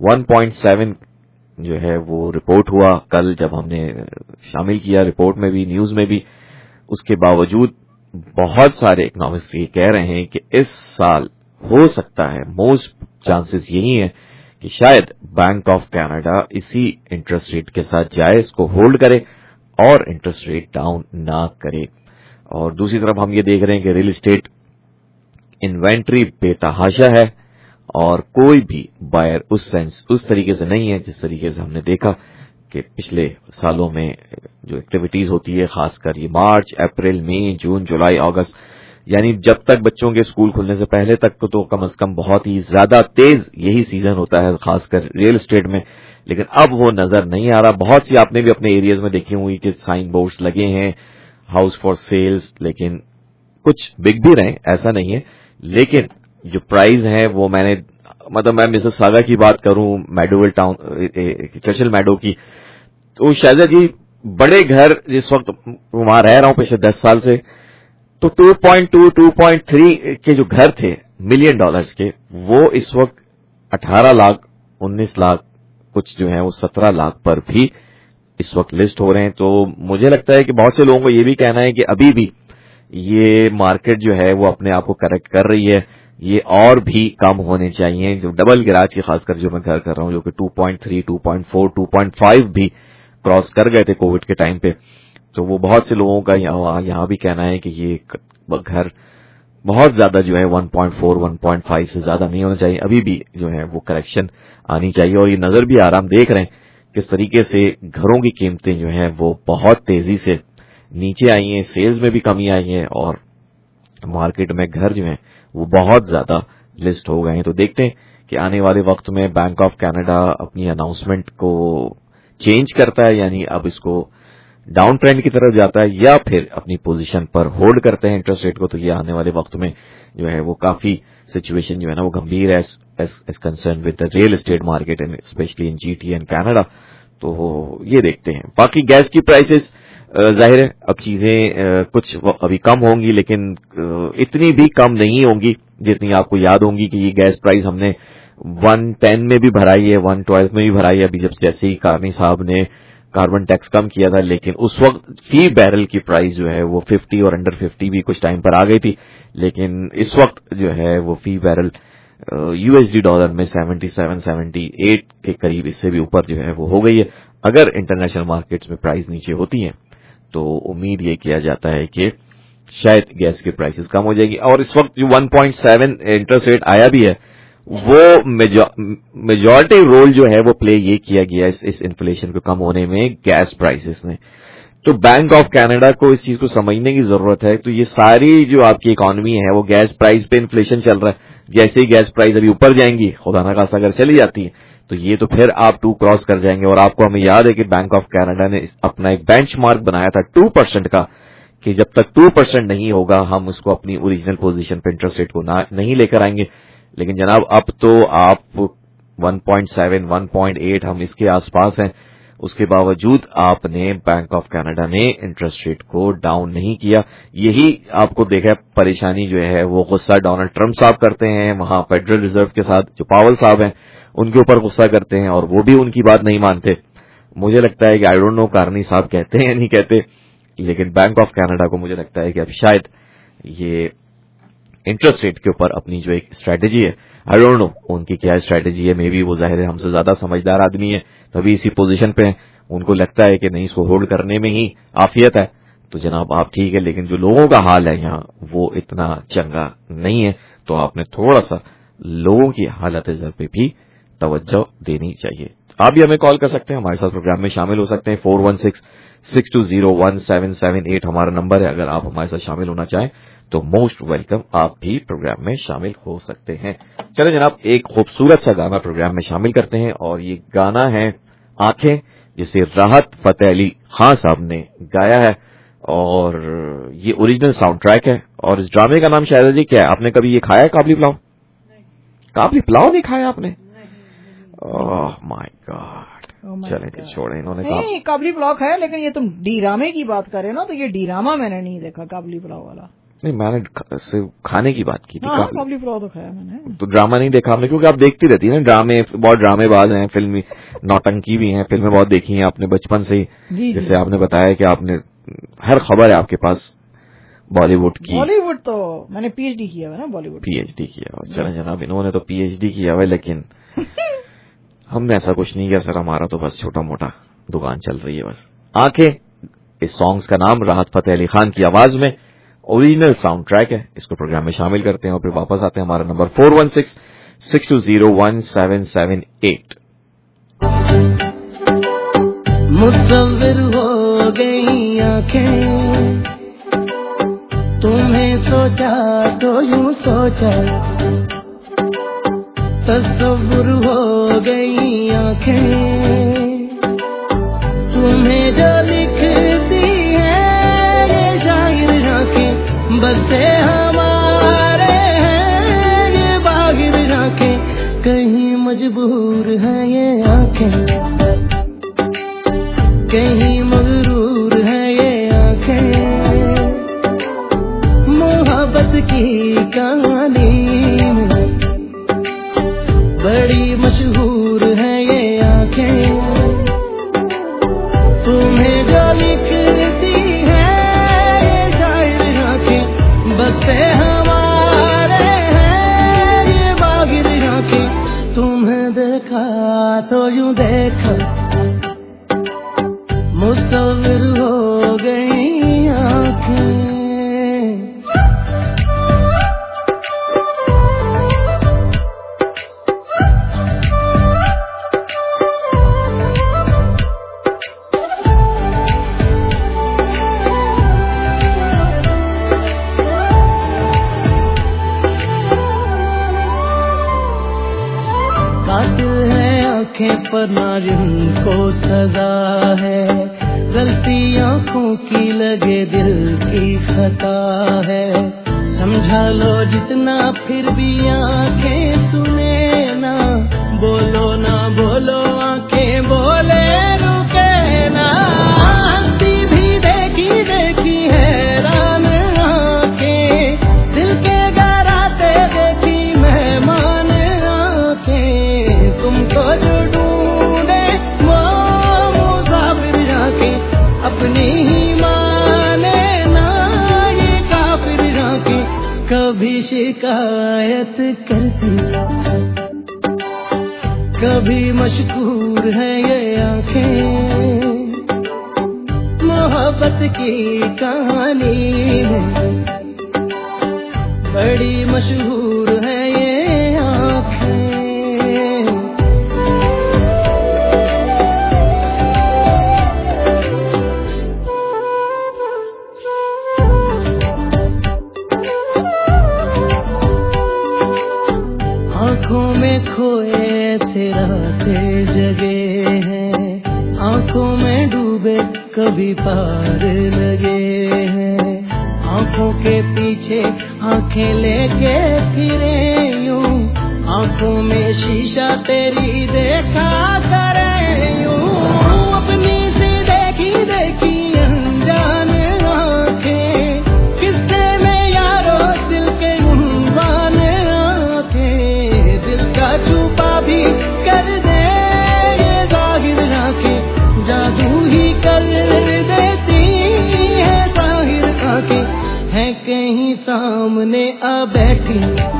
1.7 जो है वो रिपोर्ट हुआ कल जब हमने शामिल किया रिपोर्ट में भी, न्यूज में भी। उसके बावजूद बहुत सारे इकोनॉमिस्ट ये कह रहे हैं कि इस साल हो सकता है, मोस्ट चांसेस यही है कि शायद बैंक ऑफ कनाडा इसी इंटरेस्ट रेट के साथ जाए, इसको होल्ड करे और इंटरेस्ट रेट डाउन ना करे। और दूसरी तरफ हम ये देख रहे हैं कि रियल एस्टेट इन्वेंट्री बेतहाशा है और कोई भी बायर उस तरीके से नहीं है जिस तरीके से हमने देखा कि पिछले सालों में जो एक्टिविटीज होती है, खासकर ये मार्च, अप्रैल, मई, जून, जुलाई, अगस्त, यानी जब तक बच्चों के स्कूल खुलने से पहले तक तो कम से कम बहुत ही ज्यादा तेज यही सीजन होता है, खासकर रियल एस्टेट में। लेकिन अब वो नजर नहीं आ रहा। बहुत सी आपने भी अपने एरियाज में देखी हुई कि साइन बोर्ड्स लगे हैं हाउस फॉर सेल्स, लेकिन कुछ बिक भी रहे, ऐसा नहीं है। लेकिन जो प्राइस है वो मैं मिसेस सागा की बात करूं, मैडोवेल टाउन, चर्चिल मैडो की, तो शायद जी बड़े घर जिस वक्त वहां रह रहा हूं पिछले 10 साल से, तो 2.2, 2.3 के जो घर थे $1 मिलियन के, वो इस वक्त 18 लाख, 19 लाख, कुछ जो है वो 17 लाख पर भी इस वक्त लिस्ट हो रहे हैं। तो मुझे लगता है कि बहुत से लोगों को ये भी कहना है कि अभी भी ये मार्केट जो है वो अपने आप को करेक्ट कर रही है, ये और भी कम होने चाहिए। जो डबल गैराज की खासकर जो मैं घर कर रहा हूं, जो कि 2.3, 2.4, 2.5 भी क्रॉस कर गए थे कोविड के टाइम पे, तो वो बहुत से लोगों का यहाँ भी कहना है कि ये घर बहुत ज्यादा जो है 1.4, 1.5 से ज्यादा नहीं होना चाहिए, अभी भी जो है वो करेक्शन आनी चाहिए। और ये नजर भी आ रहा, हम देख रहे हैं किस तरीके से घरों की कीमतें जो है वो बहुत तेजी से नीचे आई हैं, सेल्स में भी कमी आई है और मार्केट में घर जो है वो बहुत ज्यादा लिस्ट हो गए हैं। तो देखते हैं कि आने वाले वक्त में बैंक ऑफ कनाडा अपनी अनाउंसमेंट को चेंज करता है, यानी अब इसको डाउन ट्रेंड की तरफ जाता है, या फिर अपनी पोजीशन पर होल्ड करते हैं इंटरेस्ट रेट को। तो ये आने वाले वक्त में जो है वो काफी सिचुएशन जो है ना वो गंभीर है as concern with the real estate market and especially in GTA and Canada. तो ये देखते हैं। बाकी गैस की प्राइसेस जाहिर है अब चीजें कुछ अभी कम होंगी, लेकिन इतनी भी कम नहीं होंगी जितनी आपको याद होंगी कि ये गैस प्राइस हमने 110 में भी भराई है, 112 में भी भराई है, अभी जब जैसे ही कार्नी साहब ने कार्बन टैक्स कम किया था। लेकिन उस वक्त फी बैरल की प्राइस जो है वो 50 और अंडर 50 भी कुछ टाइम पर आ गई थी, लेकिन इस वक्त जो है वो फी बैरल यूएसडी डॉलर में 77, 78 के करीब, इससे भी ऊपर जो है वो हो गई है। अगर इंटरनेशनल मार्केट्स में प्राइस नीचे होती हैं तो उम्मीद ये किया जाता है कि शायद गैस की प्राइसेस कम हो जाएगी। और इस वक्त जो 1.7 इंटरेस्ट रेट आया भी है, वो मेजॉरिटी रोल जो है वो प्ले ये किया गया इस इन्फ्लेशन को कम होने में गैस प्राइसेस ने। तो बैंक ऑफ कनाडा को इस चीज को समझने की जरूरत है। तो ये सारी जो आपकी इकोनॉमी है वो गैस प्राइस पे इन्फ्लेशन चल रहा है। जैसे ही गैस प्राइस अभी ऊपर जाएंगी, खुदा ना खास्ता अगर चली जाती है, तो ये तो फिर आप 2 क्रॉस कर जाएंगे। और आपको हमें याद है कि बैंक ऑफ कनाडा ने अपना एक बेंचमार्क बनाया था 2% का, कि जब तक 2% नहीं होगा हम उसको अपनी ओरिजिनल पोजीशन पे इंटरेस्ट रेट को नहीं लेकर आएंगे। लेकिन जनाब अब तो आप 1.7, 1.8 हम इसके आसपास हैं, उसके बावजूद आपने बैंक ऑफ कनाडा ने इंटरेस्ट रेट को डाउन नहीं किया। यही आपको देखा परेशानी जो है वो गुस्सा डोनाल्ड ट्रंप साहब करते हैं, वहां फेडरल रिजर्व के साथ जो पावल साहब हैं उनके ऊपर गुस्सा करते हैं और वो भी उनकी बात नहीं मानते। मुझे लगता है कि आई डोंट नो कार्नी साहब कहते हैं या नहीं कहते, लेकिन बैंक ऑफ कनाडा को मुझे लगता है कि अब शायद ये इंटरेस्ट रेट के ऊपर अपनी जो एक स्ट्रेटेजी है, आई डोंट नो उनकी क्या स्ट्रेटेजी है, मे बी वो जाहिर है हमसे ज्यादा समझदार आदमी है तभी इसी पोजीशन पे है, उनको लगता है कि नहीं इसको होल्ड करने में ही आफियत है। तो जनाब आप ठीक है, लेकिन जो लोगों का हाल है यहाँ वो इतना चंगा नहीं है, तो आपने थोड़ा सा लोगों की हालत ज़र पे भी तवज्जो देनी चाहिए। आप भी हमें कॉल कर सकते हैं, हमारे साथ प्रोग्राम में शामिल हो सकते हैं। 416-620-1778 हमारा नंबर है। अगर आप हमारे साथ शामिल होना चाहें तो मोस्ट वेलकम, आप भी प्रोग्राम में शामिल हो सकते हैं। चले जनाब एक खूबसूरत सा गाना प्रोग्राम में शामिल करते हैं, और ये गाना है आंखें, जिसे राहत फतेह अली खान साहब ने गाया है, और ये ओरिजिनल साउंड ट्रैक है। और इस ड्रामे का नाम शायद जी क्या है? आपने कभी ये खाया है काबली पुलाव? काबली पुलाव नहीं खाया आपने? ओह माय गॉड, चलें छोड़ें, इन्होंने नहीं काबली पुलाव खाया, लेकिन ये तुम डीरामे की बात कर रहे हो ना, तो ये डीरामा मैंने नहीं देखा काबली पुलाव वाला। नहीं, मैंने खाने की बात की थी। हाँ, काबली पुलाव तो खाया मैंने। तो ड्रामा नहीं देखा आपने, क्योंकि आप देखती रहती है ना ड्रामे, बहुत ड्रामेबाज हैं, फिल्मी नौटंकी भी हैं, फिल्में बहुत देखी हैं आपने बचपन से ही। जैसे आपने बताया कि आपने हर खबर है आपके पास बॉलीवुड की। बॉलीवुड तो मैंने पीएचडी किया है ना, बॉलीवुड पीएचडी किया हुआ। चले जनाब, इन्होंने तो पीएचडी किया हुआ, लेकिन हमने ऐसा कुछ नहीं किया सर, हमारा तो बस छोटा मोटा दुकान चल रही है बस। आंखें इस सॉन्ग्स का नाम राहत फतेह अली खान की आवाज में ओरिजिनल साउंड ट्रैक है। इसको प्रोग्राम में शामिल करते हैं और फिर वापस आते हैं। हमारा नंबर 4166201778। मुसव्विर हो गई आंखें, तुम्हें सोचा तो यूं सोचा, तसव्वुर हो गई आंखें, तुम्हें जो लिखती है ये शायर आंखें, बसे हमारे हैं ये बागिर आंखें, कहीं मजबूर है ये आंखें, कहीं मगरूर है ये आंखें, मोहब्बत की कहानी में बड़ी मशहूर है ये आंखें, तुम्हें जो लिखती है ये शायर आंखें, बसे हमारे हैं ये बागिर आंखें, तुम्हें देखा तो यूं देखा, मुसव्विर हो गई आंखें। कातिल है आंखें पर ना जिनको सजा है, गलती आंखों की लगे दिल की खता है, समझा लो जितना फिर भी आंखें सुने ना, बोलो ना बोलो आंखें बोले रुके ना, हंसी भी देखी देखी हैरान आंखें, दिल के गराते देखी मेहमान आंखें, तुमको जो ढूंढे वो मुसाफिर आंखें, अपनी ही माने ना ये काफिर आंखें, कभी शिकायत करती कभी मशकूर है ये आंखें, मोहब्बत की कहानी में बड़ी मशहूर है ये आंखें। आंखों में खोए ऐसे रातें जगे हैं, आंखों में डूबे कभी पार लगे हैं, आंखों के पीछे आंखें लेके फिरे यूं, आंखों में शीशा तेरी देखा करे यूं, अपनी से देखी देखी अनजान आंखें, किस्से में यारो दिल के उन्वान आंखें, दिल का छुपा भी कर दे ये जाहिर आंखें, जादू ही कर देती है जाहिर आंखें, है कहीं सामने आ बैठी,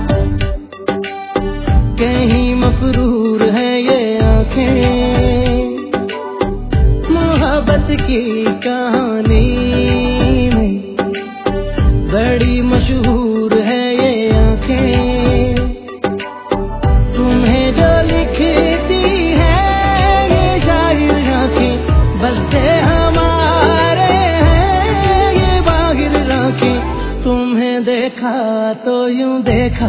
कहीं मफरूर है ये आंखें, मोहब्बत की कहानी में बड़ी मशहूर है ये आंखें, तुम्हें जो लिखती है ये शायर आंखें, बसे हमारे हैं ये बागिर आंखें, तुम्हें देखा तो यूं देखा,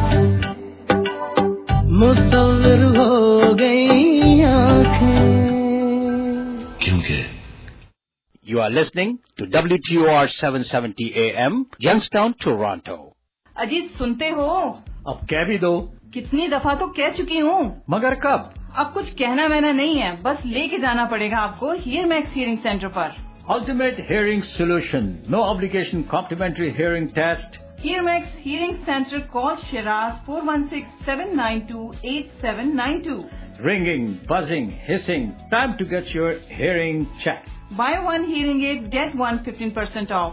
मुसव्विर हो गई आंखें। क्योंकि You are listening to WTOR 770 AM, Youngstown, Toronto. Ajit सुनते हो? अब कह भी दो। कितनी दफा तो कह चुकी हूँ। मगर कब? अब कुछ कहना वहना नहीं है, बस लेके जाना पड़ेगा आपको हियर मैक्स हियरिंग सेंटर पर। Ultimate Hearing Solution. No obligation complimentary hearing test. Here Max Hearing Center, call Shiraz 416-792-8792. Ringing, buzzing, hissing. Time to get your hearing checked. Buy one hearing aid, get one 15% off.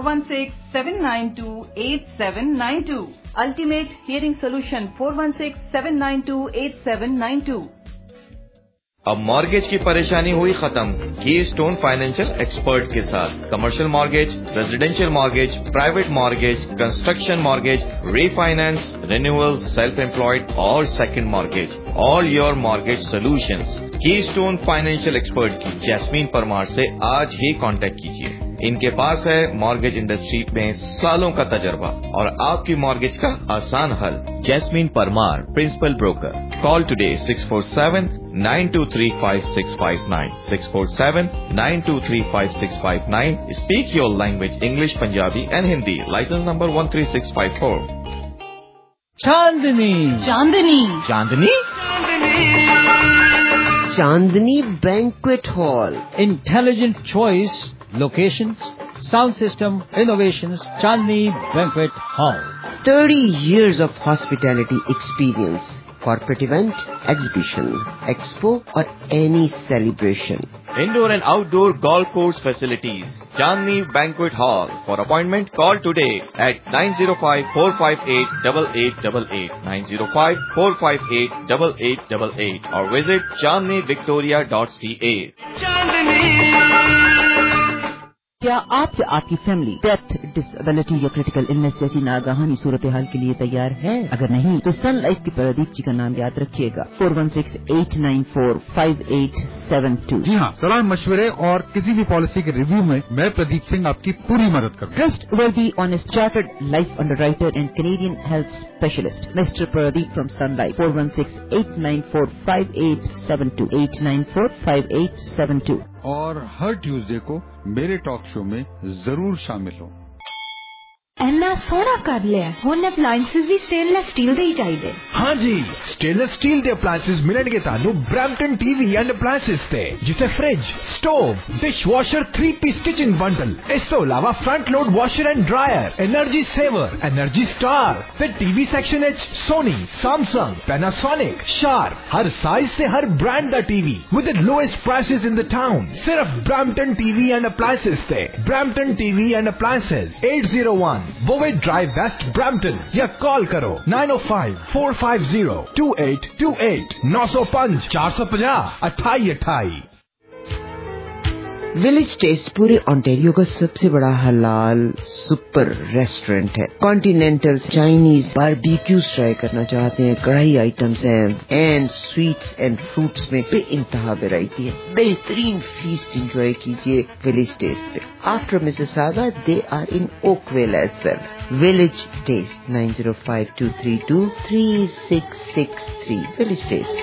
416-792-8792. Ultimate Hearing Solution 416-792-8792. अब mortgage की परेशानी हुई खत्म keystone financial expert के साथ। Commercial mortgage, residential mortgage, private mortgage, construction mortgage, refinance, renewal, self employed और second mortgage, all your mortgage solutions. Keystone financial expert की Jasmine Parmar से आज ही कांटेक्ट कीजिए। इनके पास है मॉर्गेज इंडस्ट्री में सालों का तजर्बा और आपकी मॉर्गेज का आसान हल। Jasmine Parmar, principal broker. Call today 647-923-5659, 647-923-5659. Speak your language, English, Punjabi and Hindi. License number 13654. Chandni Chandni Chandni Chandni banquet hall, intelligent choice, locations, sound system, innovations, Chandni banquet hall. 30 years of hospitality experience, corporate event, exhibition, expo or any celebration. Indoor and outdoor golf course facilities. Chandni Banquet Hall. For appointment, call today at 905-458-8888, 905-458-8888 or visit chandnivictoria.ca. क्या आप या आपकी family death, disability या critical illness जैसी नागहानी सूरत हाल के लिए तैयार है? अगर नहीं तो सन लाइफ के प्रदीप जी का नाम याद रखिएगा। 416-894-5872। जी हाँ, सलाह मशवरे और किसी भी पॉलिसी के रिव्यू में मैं प्रदीप सिंह आपकी पूरी मदद करूँगा। Trustworthy, honest, chartered life underwriter and Canadian health specialist mister Pradeep from Sun Life. 416-894-5872, 894-5872। और हर ट्यूसडे को मेरे टॉक शो में जरूर शामिल हो। इन्ना सोना कर लिया हुन अप्लायंसेस भी स्टेनलेस स्टील दे ही चाहिए। हाँ जी, स्टेनलेस स्टील दे अप्लायंसेस मिलणगे तानू ब्रैम्पटन टीवी एंड अप्लायंसेस ते, जिथे fridge, stove, dishwasher, 3-piece kitchen bundle, इस तो अलावा front load washer and dryer, energy saver, energy star, फिर टीवी सेक्शन एच सोनी, सैमसंग, पैनासोनिक, शार्प, हर साइज से हर ब्रांड दा TV with the lowest prices in the town. सिर्फ ब्रैम्पटन टीवी एंड अप्लायंसेस ते। Brampton TV and appliances 801 बोवेट drive, west Brampton, या call करो 905-450-2828, 905-450-2828। विलेज टेस्ट पूरे ऑन्टेरियो का सबसे बड़ा हलाल सुपर रेस्टोरेंट है। कॉन्टिनेंटल, चाइनीज, बारबेक्यूज ट्राई करना चाहते हैं, कढ़ाई आइटम्स हैं, एंड स्वीट्स एंड फ्रूट्स में बेइंतहा वैरायटी है। बेहतरीन फीस्ट एंजॉय कीजिए विलेज टेस्ट पे। After Mississauga they are in Oakville as well. Village taste 905-232-3663। Village taste.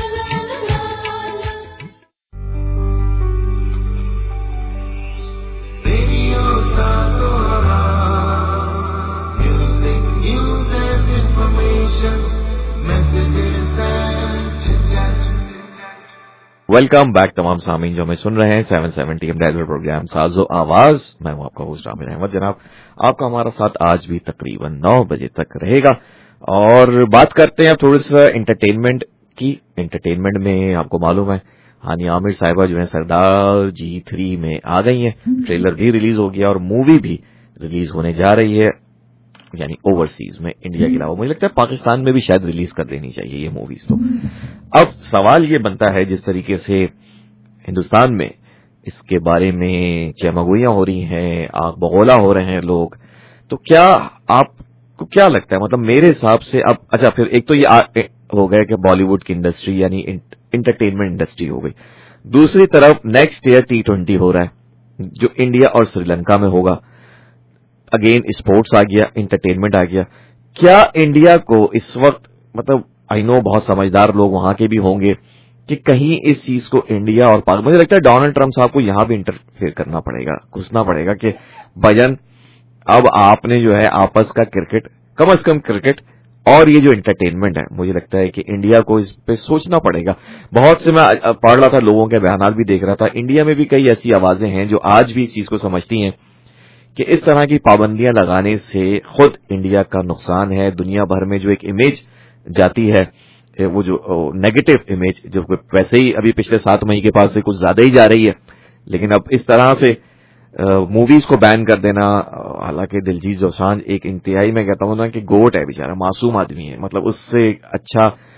Welcome back तमाम सामीन जो हमें सुन रहे हैं 770 AM रेडियो प्रोग्राम साजो आवाज। मैं हूं आपका होस्ट आमिर अहमद। जनाब, आपका हमारा साथ आज भी तकरीबन 9 बजे तक रहेगा और बात करते हैं थोड़ी सा एंटरटेनमेंट की। एंटरटेनमेंट में आपको मालूम है हानिया आमिर साहिबा जो है सरदार G3 में आ गई हैं। ट्रेलर भी रिलीज हो गया और मूवी भी रिलीज होने जा रही है, यानी ओवरसीज में, इंडिया के अलावा। मुझे लगता है पाकिस्तान में भी शायद रिलीज कर देनी चाहिए ये मूवीज। तो अब सवाल ये बनता है, जिस तरीके से हिंदुस्तान में इसके बारे में चहमगोइयां हो रही हैं, आग बगोला हो रहे हैं लोग, तो क्या आपको क्या लगता है? मतलब मेरे हिसाब से अब अच्छा, फिर एक तो ये हो गया कि बॉलीवुड की इंडस्ट्री यानी इंटरटेनमेंट इंडस्ट्री हो गई। दूसरी तरफ नेक्स्ट ईयर T20 हो रहा है जो इंडिया और श्रीलंका में होगा। अगेन स्पोर्ट्स आ गया, एंटरटेनमेंट आ गया। क्या इंडिया को इस वक्त, मतलब आई नो बहुत समझदार लोग वहां के भी होंगे, कि कहीं इस चीज को इंडिया और पाकिस्तान, मुझे लगता है डोनाल्ड ट्रंप साहब को यहां भी इंटरफेयर करना पड़ेगा, घुसना पड़ेगा कि भजन अब आपने जो है आपस का क्रिकेट, कम से कम क्रिकेट और ये जो एंटरटेनमेंट है, मुझे लगता है कि इंडिया को इस पे सोचना पड़ेगा। बहुत से मैं पढ़ रहा था, लोगों के बयान भी देख रहा था, इंडिया में भी कई ऐसी आवाजें हैं जो आज भी इस चीज को समझती हैं कि इस तरह की पाबंदियां लगाने से खुद इंडिया का नुकसान है। दुनिया भर में जो एक इमेज जाती है, वो जो नेगेटिव इमेज, जो वैसे ही अभी पिछले 7 मई के बाद से कुछ ज्यादा ही जा रही है, लेकिन अब इस तरह से मूवीज को बैन कर देना, हालांकि दिलजीत दोसांझ एक इंतहाई, मैं कहता हूं ना कि गोट है, बेचारा मासूम आदमी है, मतलब उससे अच्छा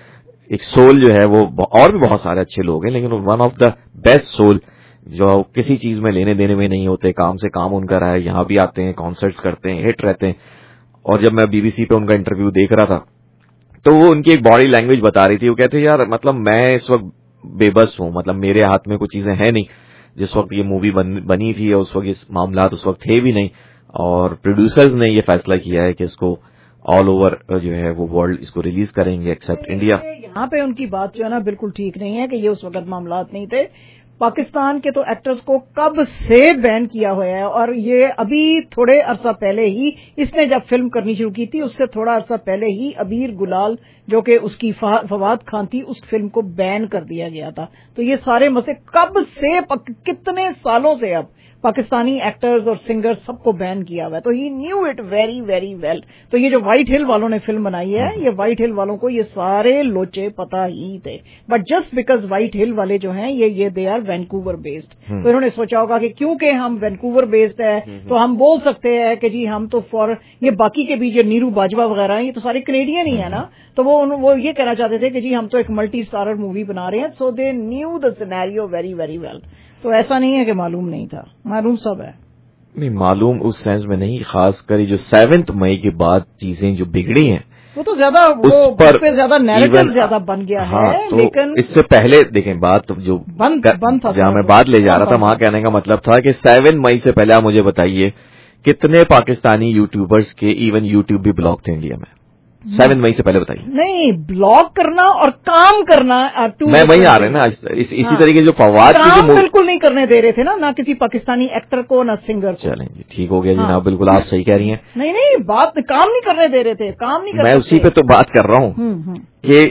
एक सोल जो है वो, और भी बहुत सारे अच्छे लोग हैं, लेकिन one of the best soul जो किसी चीज में लेने देने में नहीं होते, काम से काम उनका रहा है, यहाँ भी आते हैं, कॉन्सर्ट्स करते हैं, हिट रहते हैं। और जब मैं बीबीसी पे उनका इंटरव्यू देख रहा था तो वो उनकी एक बॉडी लैंग्वेज बता रही थी। वो कहते यार मतलब मैं इस वक्त बेबस हूं, मतलब मेरे हाथ में कुछ चीजें हैं नहीं। जिस वक्त ये मूवी बनी थी और उस वक्त ये मामला उस वक्त थे भी नहीं, और प्रोड्यूसर्स ने ये फैसला किया है कि इसको ऑल ओवर जो है वो वर्ल्ड इसको रिलीज करेंगे एक्सेप्ट इंडिया। यहाँ पे उनकी बात जो है ना बिल्कुल ठीक नहीं है कि ये उस वक्त मामलात नहीं थे। पाकिस्तान के तो एक्टर्स को कब से बैन किया हुआ है, और ये अभी थोड़े अरसा पहले ही इसने जब फिल्म करनी शुरू की थी उससे थोड़ा अरसा पहले ही अबीर गुलाल जो कि उसकी फवाद खान थी उस फिल्म को बैन कर दिया गया था। तो ये सारे मसले कब से, कितने सालों से अब पाकिस्तानी एक्टर्स और सिंगर्स सबको बैन किया हुआ है। तो ही knew it very very well. तो ये जो व्हाइट हिल वालों ने फिल्म बनाई है, ये व्हाइट हिल वालों को ये सारे लोचे पता ही थे, but just because White Hill वाले जो हैं ये दे आर वैंकूवर बेस्ड। तो इन्होंने सोचा होगा कि क्योंकि हम वैंकूवर बेस्ड है तो हम बोल सकते हैं कि जी हम तो फॉर ये बाकी के भी जो नीरू बाजवा वगैरह ये तो सारे कनेडियन ही है ना, तो वो ये कहना चाहते थे कि जी हम तो एक मल्टी स्टारर मूवी बना रहे हैं। So they knew the scenario very very well. तो ऐसा नहीं है कि मालूम नहीं था, मालूम सब है। नहीं मालूम उस सेंस में नहीं, खासकर जो 7 मई के बाद चीजें जो बिगड़ी हैं वो तो ज्यादा उस पर ज्यादा नैरेटिव ज्यादा बन गया है। तो लेकिन इससे पहले देखें बात जो बंद था, जहां मैं बात ले जा रहा था वहां कहने का मतलब था कि 7 मई से पहले आप मुझे बताइए कितने पाकिस्तानी यूट्यूबर्स के इवन यूट्यूब भी ब्लॉक थे इंडिया में 7 मई से पहले, बताइए। नहीं, ब्लॉग करना और काम करना मैं वही आ रहे हैं ना इसी तरीके जो फवाद की जो बिल्कुल नहीं करने दे रहे थे ना किसी पाकिस्तानी एक्टर को ना सिंगर को। चलें जी ठीक हो गया जी ना, बिल्कुल आप सही कह रही हैं। नहीं बात काम नहीं करने दे रहे थे, काम नहीं मैं उसी पे तो बात कर रहा हूँ कि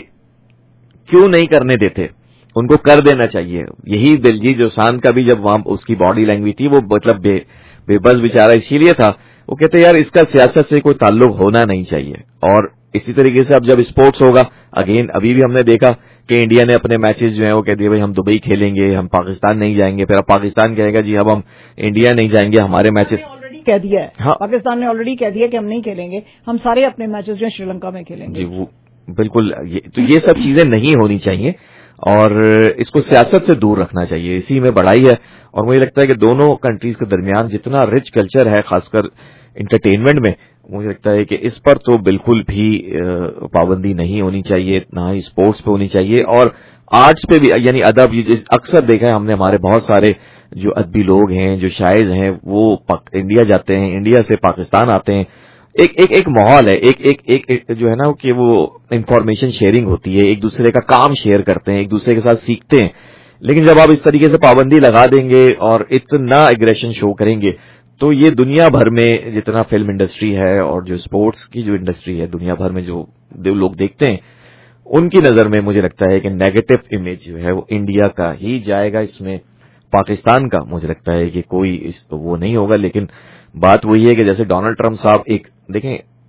क्यों नहीं करने देते, उनको कर देना चाहिए। यही दिलजीत दोसांझ का भी जब वहां उसकी बॉडी लैंग्वेज थी वो मतलब बेबस बेचारा इसीलिए था, वो कहते यार इसका सियासत से कोई ताल्लुक होना नहीं चाहिए। और इसी तरीके से अब जब स्पोर्ट्स होगा अगेन, अभी भी हमने देखा कि इंडिया ने अपने मैचेस जो है वो कह दिए भाई हम दुबई खेलेंगे, हम पाकिस्तान नहीं जाएंगे। फिर अब पाकिस्तान कहेगा जी अब हम इंडिया नहीं जाएंगे, हमारे मैचेस ऑलरेडी कह दिया है। हाँ, पाकिस्तान ने ऑलरेडी कह दिया कि हम नहीं खेलेंगे, हम सारे अपने मैचेस जो श्रीलंका में खेलेंगे। जी वो बिल्कुल, तो ये सब चीजें नहीं होनी चाहिए और इसको सियासत से दूर रखना चाहिए, इसी में बड़ाई है। और मुझे लगता है कि दोनों कंट्रीज के दरमियान जितना रिच कल्चर है खासकर एंटरटेनमेंट में, मुझे लगता है कि इस पर तो बिल्कुल भी पाबंदी नहीं होनी चाहिए, ना ही स्पोर्ट्स पे होनी चाहिए और आर्ट्स पे भी, यानी अदब। अक्सर देखा है हमने, हमारे बहुत सारे जो अदबी लोग हैं, जो शायर हैं, वो इंडिया जाते हैं, इंडिया से पाकिस्तान आते हैं। एक माहौल है, एक जो है ना कि वो इंफॉर्मेशन शेयरिंग होती है, एक दूसरे का काम शेयर करते हैं, एक दूसरे के साथ सीखते हैं। लेकिन जब आप इस तरीके से पाबंदी लगा देंगे और इतना एग्रेशन शो करेंगे तो ये दुनिया भर में जितना फिल्म इंडस्ट्री है और जो स्पोर्ट्स की जो इंडस्ट्री है दुनिया भर में जो लोग देखते हैं उनकी नजर में मुझे लगता है कि नेगेटिव इमेज जो है वो इंडिया का ही जाएगा। इसमें पाकिस्तान का मुझे लगता है कि कोई वो नहीं होगा। लेकिन बात वही है कि जैसे डोनाल्ड ट्रंप साहब, देखें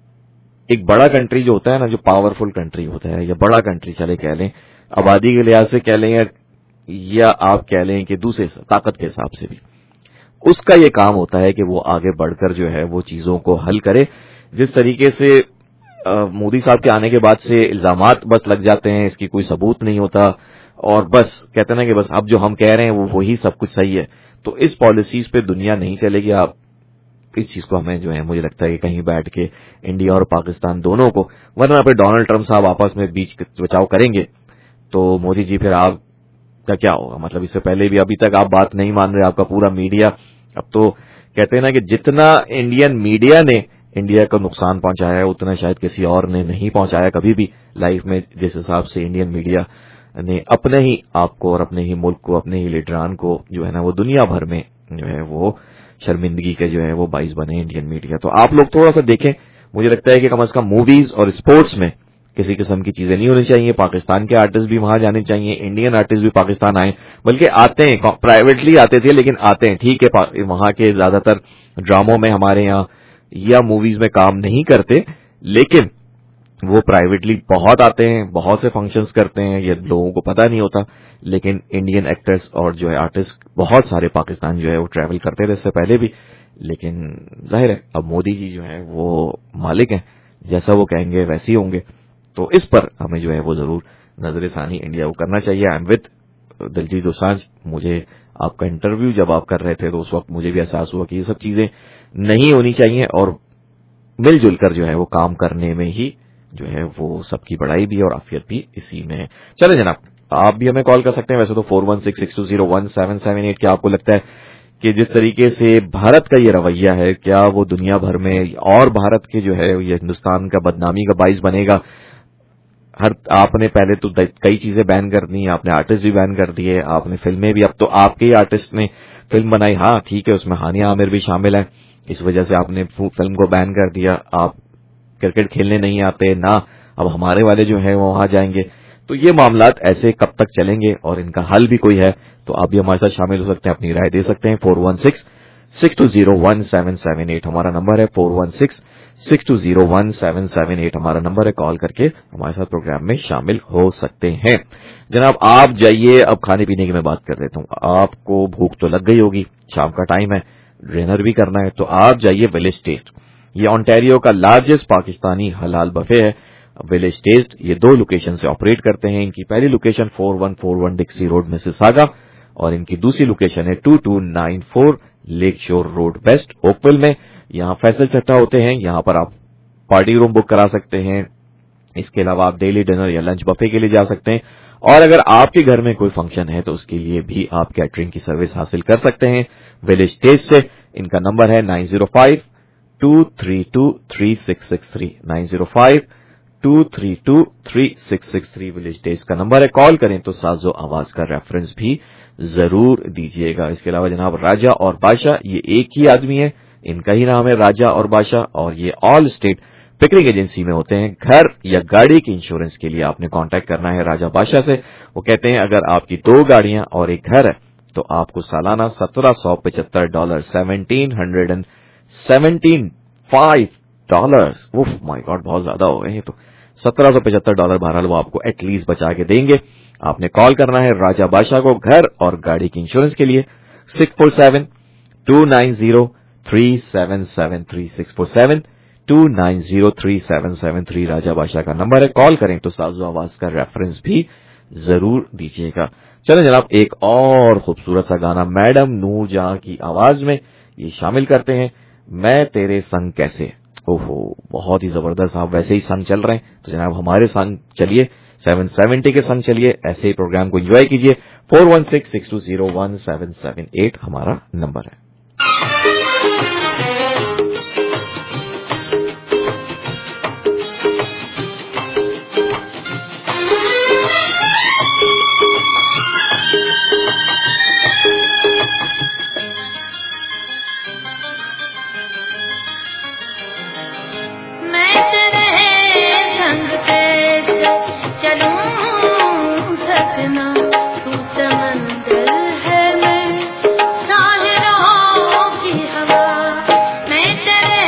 एक बड़ा कंट्री जो होता है ना, जो पावरफुल कंट्री होता है या बड़ा कंट्री चले कह लें, आबादी के लिहाज से कह लें या आप कह लें कि दूसरे ताकत के हिसाब से भी, उसका ये काम होता है कि वो आगे बढ़कर जो है वो चीजों को हल करे। जिस तरीके से मोदी साहब के आने के बाद से इल्जामात बस लग जाते हैं, इसकी कोई सबूत नहीं होता और बस कहते हैं ना कि बस अब जो हम कह रहे हैं वो वही सब कुछ सही है। तो इस पॉलिसीज पे दुनिया नहीं चलेगी। आप इस चीज को हमें जो है मुझे लगता है कि कहीं बैठ के इंडिया और पाकिस्तान दोनों को, वरना फिर डोनाल्ड ट्रंप साहब आपस में बीच बचाव करेंगे तो मोदी जी फिर आप का क्या होगा। मतलब इससे पहले भी अभी तक आप बात नहीं मान रहे, आपका पूरा मीडिया, अब तो कहते हैं ना कि जितना इंडियन मीडिया ने इंडिया को नुकसान पहुंचाया है उतना शायद किसी और ने नहीं पहुंचाया कभी भी लाइफ में, जिस हिसाब से इंडियन मीडिया ने अपने ही आपको और अपने ही मुल्क को, अपने ही लीडरान को जो है ना वो दुनिया भर में जो है वो शर्मिंदगी के जो है वो बाइस बने इंडियन मीडिया। तो आप लोग थोड़ा सा देखें, मुझे लगता है कि कम से कम मूवीज और स्पोर्ट्स में किसी किस्म की चीजें नहीं होनी चाहिए। पाकिस्तान के आर्टिस्ट भी वहां जाने चाहिए, इंडियन आर्टिस्ट भी पाकिस्तान आए, बल्कि आते हैं, प्राइवेटली आते थे लेकिन आते हैं, ठीक है। वहां के ज्यादातर ड्रामों में हमारे यहाँ या मूवीज में काम नहीं करते, लेकिन वो प्राइवेटली बहुत आते हैं, बहुत से फंक्शंस करते हैं, ये लोगों को पता नहीं होता। लेकिन इंडियन एक्टर्स और जो है आर्टिस्ट बहुत सारे पाकिस्तान जो है वो ट्रैवल करते थे इससे पहले भी। लेकिन जाहिर है अब मोदी जी जो है वो मालिक हैं, जैसा वो कहेंगे वैसे ही होंगे। तो इस पर हमें जो है वो जरूर नजर सानी इंडिया को करना चाहिए। I am with Diljit Dosanjh. मुझे आपका इंटरव्यू जब आप कर रहे थे तो उस वक्त मुझे भी एहसास हुआ कि ये सब चीजें नहीं होनी चाहिए और मिलजुल कर जो है वो काम करने में ही जो है वो सबकी बड़ाई भी और आफियत भी इसी में है। चले जनाब, आप भी हमें कॉल कर सकते हैं। वैसे तो 4166201778। क्या आपको लगता है कि जिस तरीके से भारत का ये रवैया है, क्या वो दुनिया भर में और भारत के जो है ये हिंदुस्तान का बदनामी का बाइस बनेगा? आपने पहले तो कई चीजें बैन कर दी, आपने आर्टिस्ट भी बैन कर दिए, आपने फिल्में भी, अब तो आपके ही आर्टिस्ट ने फिल्म बनाई, हाँ ठीक है उसमें हानिया आमिर भी शामिल है, इस वजह से आपने फिल्म को बैन कर दिया। आप क्रिकेट खेलने नहीं आते ना, अब हमारे वाले जो है वो वहां जाएंगे। तो ये मामलात ऐसे कब तक चलेंगे और इनका हल भी कोई है तो आप भी हमारे साथ शामिल हो सकते हैं, अपनी राय दे सकते हैं। 4166201778 हमारा नंबर है। 4166201778 हमारा नंबर है। कॉल करके हमारे साथ प्रोग्राम में शामिल हो सकते हैं। जनाब आप जाइए, अब खाने पीने की मैं बात कर देता हूँ। आपको भूख तो लग गई होगी, शाम का टाइम है, डिनर भी करना है, तो आप जाइए विलेज टेस्ट। ये ओंटारियो का लार्जेस्ट पाकिस्तानी हलाल बफे है विलेज टेस्ट। ये 2 लोकेशन से ऑपरेट करते हैं। इनकी पहली लोकेशन 4141 डिक्सी रोड मिसिसागा और इनकी दूसरी लोकेशन है 2294 लेक शोर रोड वेस्ट ओकविल में। यहाँ फैसल सट्टा होते हैं, यहाँ पर आप पार्टी रूम बुक करा सकते हैं। इसके अलावा आप डेली डिनर या लंच बफे के लिए जा सकते हैं और अगर आपके घर में कोई फंक्शन है तो उसके लिए भी आप कैटरिंग की सर्विस हासिल कर सकते हैं विलेज टेस्ट से। इनका नंबर है 9052323663 9052323663 विलेज टेस्ट का नंबर है। कॉल करें तो साजो आवाज का रेफरेंस भी जरूर दीजिएगा। इसके अलावा जनाब राजा और बादशाह ये एक ही आदमी है, इनका ही नाम है राजा और बादशाह और ये ऑल स्टेट पिकनिक एजेंसी में होते हैं। घर या गाड़ी के इंश्योरेंस के लिए आपने कांटेक्ट करना है राजा बादशाह से। वो कहते हैं अगर आपकी 2 गाड़ियां और एक घर है तो आपको सालाना $1775 $1775 उफ माय गॉड बहुत ज्यादा हो गए हैं। तो $1775 बहरहाल वो आपको एटलीस्ट बचा के देंगे। आपने कॉल करना है राजा बादशाह को घर और गाड़ी की इंश्योरेंस के लिए 647-290-3773 647-290-3773 राजा बादशाह का नंबर है। कॉल करें तो साजो आवाज का रेफरेंस भी जरूर दीजिएगा। चलें जनाब, एक और खूबसूरत सा गाना मैडम नूर जहां की आवाज में ये शामिल करते हैं, मैं तेरे संग कैसे। ओहो बहुत ही जबरदस्त, आप वैसे ही संग चल रहे हैं तो जनाब हमारे संग चलिए, 770 के संग चलिए, ऐसे ही प्रोग्राम को एंजॉय कीजिए। 4166201778 हमारा नंबर है। मैं तेरे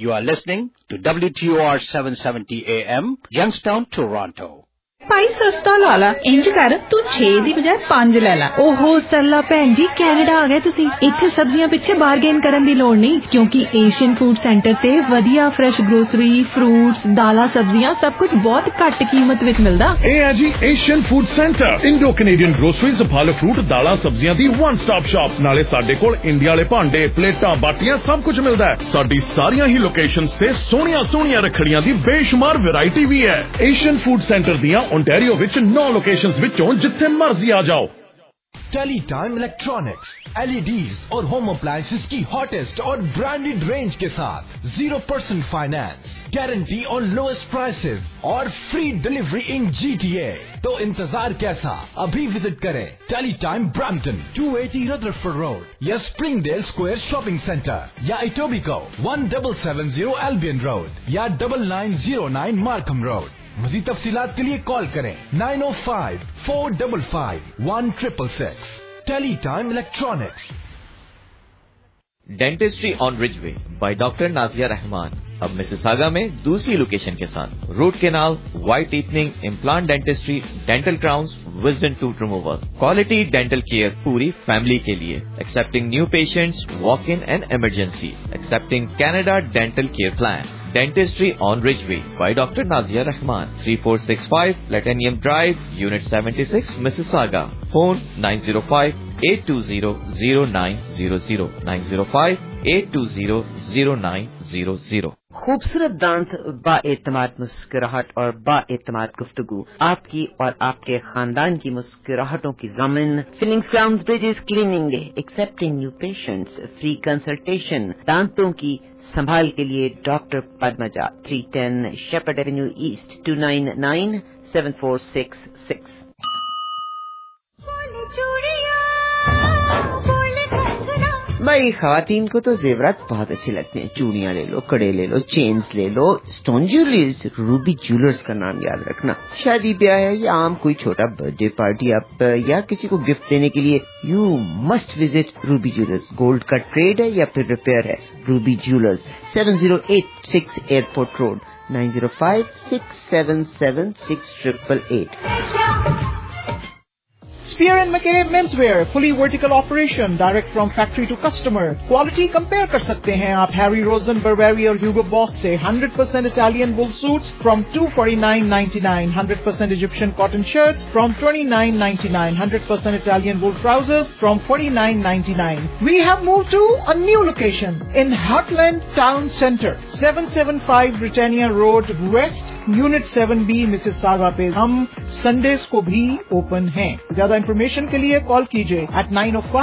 You are listening to WTOR 770 AM, Youngstown, Toronto. ਭਾਈ ਸਸਤਾ ਲਾ ਲਾ ਇੰਜ ਕਰ ਤੂੰ 6 ਦੀ ਬਜਾਏ 5 ਲੈ ਲਾ। ਓਹੋ ਸਰਲਾ ਭੈਣ ਜੀ ਕੈਨੇਡਾ ਆ ਗਏ ਤੁਸੀਂ। ਇੱਥੇ ਸਬਜ਼ੀਆਂ ਪਿੱਛੇ ਬਾਰਗੇਨ ਕਰਨ ਦੀ ਲੋੜ ਨਹੀਂ ਕਿਉਂਕਿ ਏਸ਼ੀਅਨ ਫੂਡ ਸੈਂਟਰ ਤੇ ਵਧੀਆ ਫਰੈਸ਼ ਗਰੋਸਰੀ ਫਰੂਟਸ ਦਾਲਾਂ ਸਬਜ਼ੀਆਂ ਸਭ ਕੁਝ ਬਹੁਤ ਘੱਟ ਕੀਮਤ ਵਿੱਚ ਮਿਲਦਾ। ਇਹ ਹੈ ਜੀ Asian food centre Indo Canadian groceries ਫਲ ਫਰੂਟ ਦਾਲਾਂ ਸਬਜ਼ੀਆਂ ਦੀ ਵਨ ਸਟਾਪ ਸ਼ਾਪ। ਨਾਲੇ ਸਾਡੇ ਕੋਲ ਇੰਡੀਆ ਵਾਲੇ ਭਾਂਡੇ ਪਲੇਟਾਂ ਬਾਟੀਆਂ ਸਭ ਕੁਝ ਮਿਲਦਾ ਹੈ। ਸਾਡੀ ਸਾਰੀਆਂ ਹੀ ਲੋਕੇਸ਼ਨਸ ਤੇ ਸੋਹਣੀਆਂ ਰੱਖੜੀਆਂ ਦੀ ਬੇਸ਼ੁਮਾਰ ਵੈਰਾਈਟੀ ਵੀ ਹੈ। ਏਸ਼ੀਅਨ ਫੂਡ ਸੈਂਟਰ ਦੀਆਂ ओंटारियो विच 9 लोकेशंस विचों जिथे मर्जी आ जाओ। टेलीटाइम इलेक्ट्रॉनिक्स LEDs और होम अप्लायंसेस की हॉटेस्ट और ब्रांडेड रेंज के साथ 0% फाइनेंस गारंटी और लोएस्ट प्राइसेस और फ्री डिलीवरी इन GTA। तो इंतजार कैसा, अभी विजिट करें टेलीटाइम ब्रैम्पटन 280 रदरफोर्ड रोड या स्प्रिंगडेल स्क्वायर शॉपिंग सेंटर या इटोबिको 1770 एल्बियन रोड या 9909 मार्कम रोड। मज़ीद तफसीलात के लिए कॉल करें 905-455-1666। Teletime electronics. Dentistry on Ridgeway by doctor Nazia Rahman अब मिसिसागा में दूसरी लोकेशन के साथ root canal white teething implant dentistry dental crowns wisdom tooth removal quality dental care पूरी फैमिली के लिए accepting new patients walk in and emergency accepting Canada dental care plan Dentistry on Ridgeway by Dr. Nazia Rahman 3465 Latanium Drive Unit 76 Mississauga Phone 905-820-0900 905-820-0900। खूबसूरत दांत बाएतमाद मुस्कुराहट और बाएतमाद गुफ्तगू आपकी और आपके खानदान की मुस्कुराहटों की ज़मीन fillings crowns bridges cleaning accepting new patients free consultation दांतों की संभाल के लिए doctor Padmaja 310 Sheppard avenue east 29974666। भाई खवातीन को तो जेवरात बहुत अच्छे लगते हैं। चूड़ियां ले लो कड़े ले लो चेन्स ले लो स्टोन ज्वेलरीज रूबी ज्वेलर्स का नाम याद रखना। शादी ब्याह है या आम कोई छोटा बर्थडे पार्टी आप या किसी को गिफ्ट देने के लिए you must visit Ruby jewellers. Gold का ट्रेड है या फिर रिपेयर है Ruby jewellers 7086 airport road 9056776888। Spear & McKay Menswear, fully vertical operation, direct from factory to customer. Quality compare कर सकते हैं आप Harry Rosen, Burberry और Hugo Boss से। 100% Italian wool suits from $249.99, 100% Egyptian cotton shirts from $29.99, 100% Italian wool trousers from $49.99. We have moved to a new location in Heartland Town Centre, 775 Britannia Road West, Unit 7B, Mississauga पे हम Sundays को भी open हैं। ज्यादा information के लिए call कीजिए at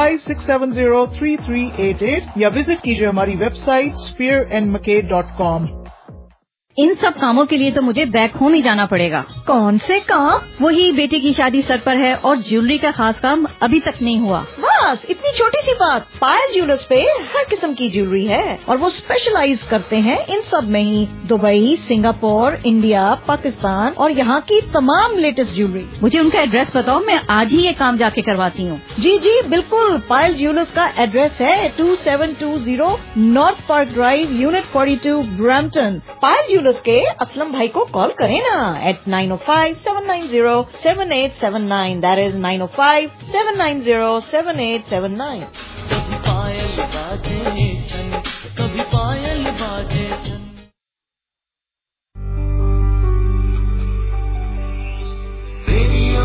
905-670-3388 या विजिट कीजिए हमारी वेबसाइट spearandmckay.com। इन सब कामों के लिए तो मुझे बैक होम ही जाना पड़ेगा। कौन से काम? वही बेटे की शादी सर पर है और ज्वेलरी का खास काम अभी तक नहीं हुआ। बस इतनी छोटी सी बात, पायल ज्वेलर्स पे हर किस्म की ज्वेलरी है और वो स्पेशलाइज करते हैं इन सब में ही। दुबई, सिंगापुर, इंडिया, पाकिस्तान और यहाँ की तमाम लेटेस्ट ज्वेलरी। मुझे उनका एड्रेस बताओ, मैं आज ही ये काम जाके करवाती हूँ। जी बिल्कुल। पायल ज्वेलर्स का एड्रेस है 2720 north park drive unit 42 Brampton. Payal jewellers के असलम भाई को कॉल करें ना at 905-790-7879। that is 905-790-7879। कभी पायल बाजे छन कभी पायल बाजे छन। Radio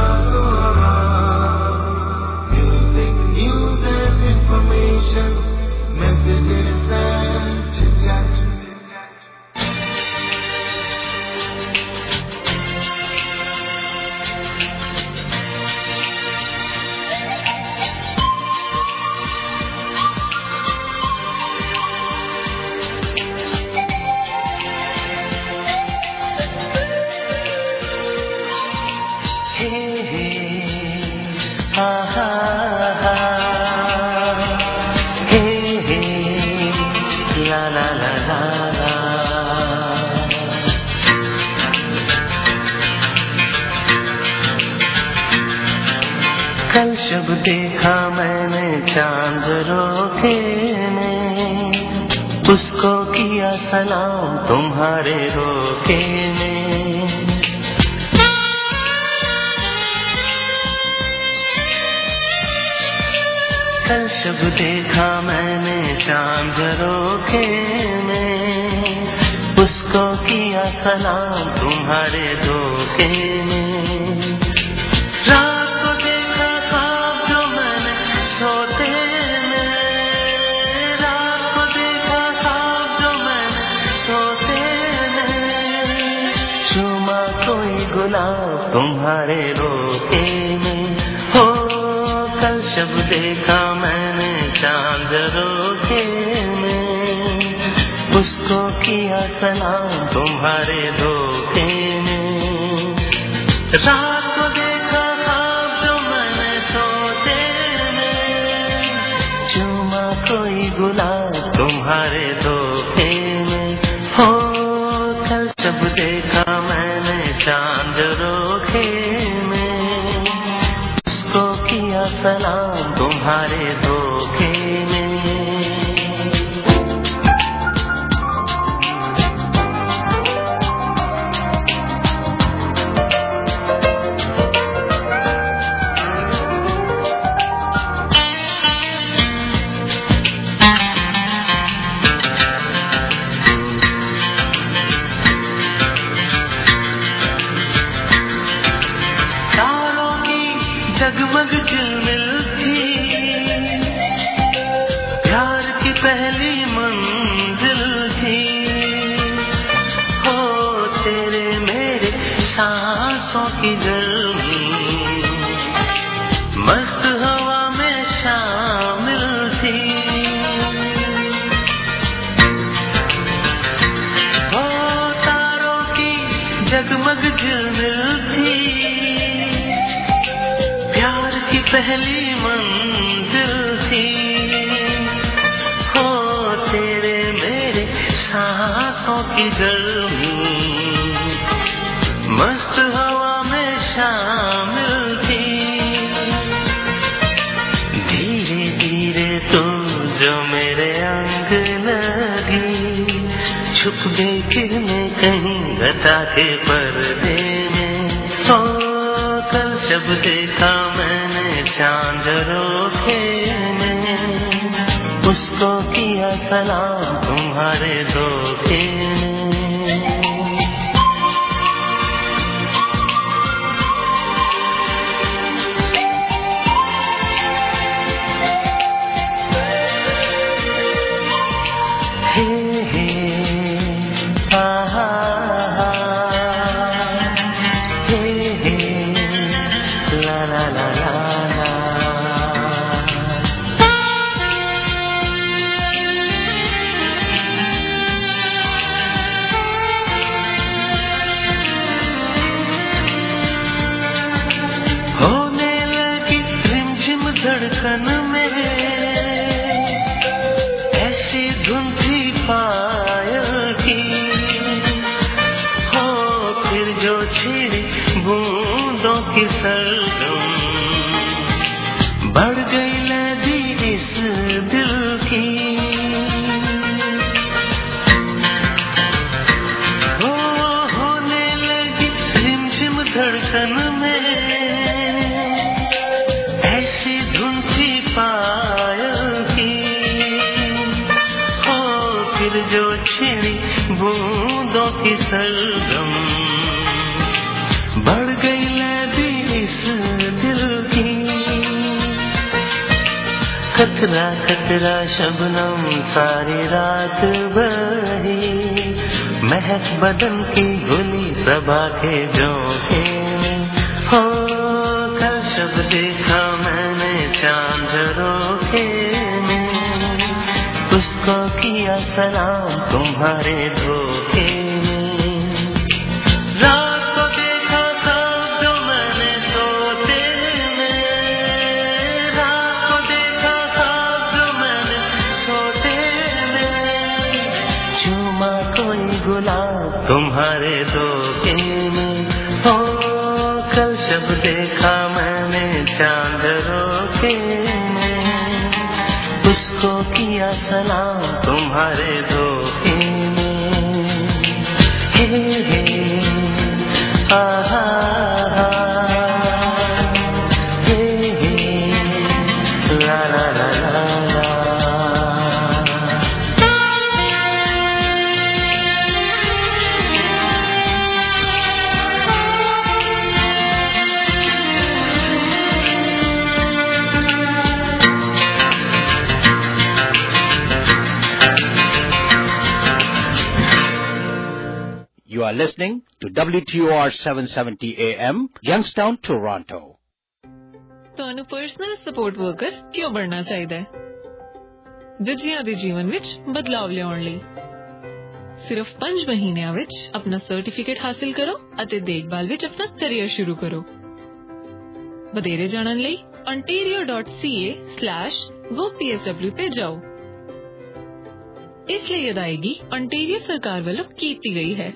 music news and information messages and chit chat. कल शब देखा मैंने चांद रोके में उसको किया सलाम तुम्हारे रोके में। कल शब देखा मैंने चांद रोके में, उसको किया सलाम तुम्हारे धोखे में। रात को देखा ख्वाब जो मैंने सोते में, रात को देखा ख्वाब जो मैंने सोते में। चूमा कोई गुलाब तुम्हारे रोके में, हो कल शब देखा मैंने चांद रोके में, उसको किया सलाम तुम्हारे धोखे में। रात को देखा ख्वाब जो मैंने सोते में, चूमा कोई गुलाब तुम्हारे धोखे में, हो कल सब देखा मैंने चांद रोके में, उसको किया सलाम तुम्हारे धोखे में। जगमग झिलमिल थी प्यार की पहली मंजिल थी, हो तेरे मेरे सांसों की गर्मी मस्त हवा में शामिल थी। हो तारों की जगमग झिलमिल थी प्यार की पहली मंजिल थी, हो तेरे मेरे सांसों की गर्मी मस्त हवा में शामिल थी। धीरे धीरे तुम जो मेरे अंग लगी, छुप गई किरणें कहीं घटा के पर्दे में, हो कल जब देखा मैंने चांद रोके में, उसको किया सलाम तुम्हारे धोखे में। हे हे धड़कन में ऐसी धुन थी पायल की, हो फिर जो छिड़ी बूंदों की सरगम बढ़ गई लगी इस दिल की। हो होने लगी रिमझिम धड़कन में ऐसी धुन थी पायल की, हो फिर जो छिड़ी बूंदों की सरगम बढ़ गई लगी इस दिल की। कतरा कतरा शबनम सारी रात बही, महक बदन की घुली सबा के झोंके में, हो कल शब देखा मैंने चांद रोके में, उसको किया सलाम तुम्हारे धोखे में। रात को देखा ख्वाब जो मैंने सोते में, रात को देखा ख्वाब जो मैंने सोते में, चूमा कोई गुलाब तुम्हारे धोखे में, हो कल शब देखा मैंने चांद रोके में, उसको किया सलाम तुम्हारे धोखे में। हे आहा ला ला ला ला ला। You are listening to WTOR 770 AM, Youngstown, Toronto. ਤੁਹਾਨੂੰ ਪਰਸਨਲ ਸਪੋਰਟ ਵਰਕਰ ਕਿਉਂ ਬਣਨਾ ਚਾਹੀਦਾ ਹੈ? ਦੂਜਿਆਂ ਦੇ ਜੀਵਨ ਵਿੱਚ ਬਦਲਾਵ ਲਿਆਉਣ ਲਈ ਸਿਰਫ 5 ਮਹੀਨਿਆਂ ਵਿੱਚ ਆਪਣਾ ਸਰਟੀਫਿਕੇਟ ਹਾਸਿਲ ਕਰੋ ਅਤੇ ਦੇਖਭਾਲ ਵਿੱਚ ਆਪਣਾ ਕੈਰੀਅਰ ਸ਼ੁਰੂ ਕਰੋ। ਵਧੇਰੇ ਜਾਣਨ ਲਈ ontario.ca/gopsw ਤੇ ਜਾਓ। ਇਸ ਲਈ ਅਦਾਇਗੀ ontario ਸਰਕਾਰ ਵੱਲੋਂ ਕੀਤੀ ਗਈ ਹੈ।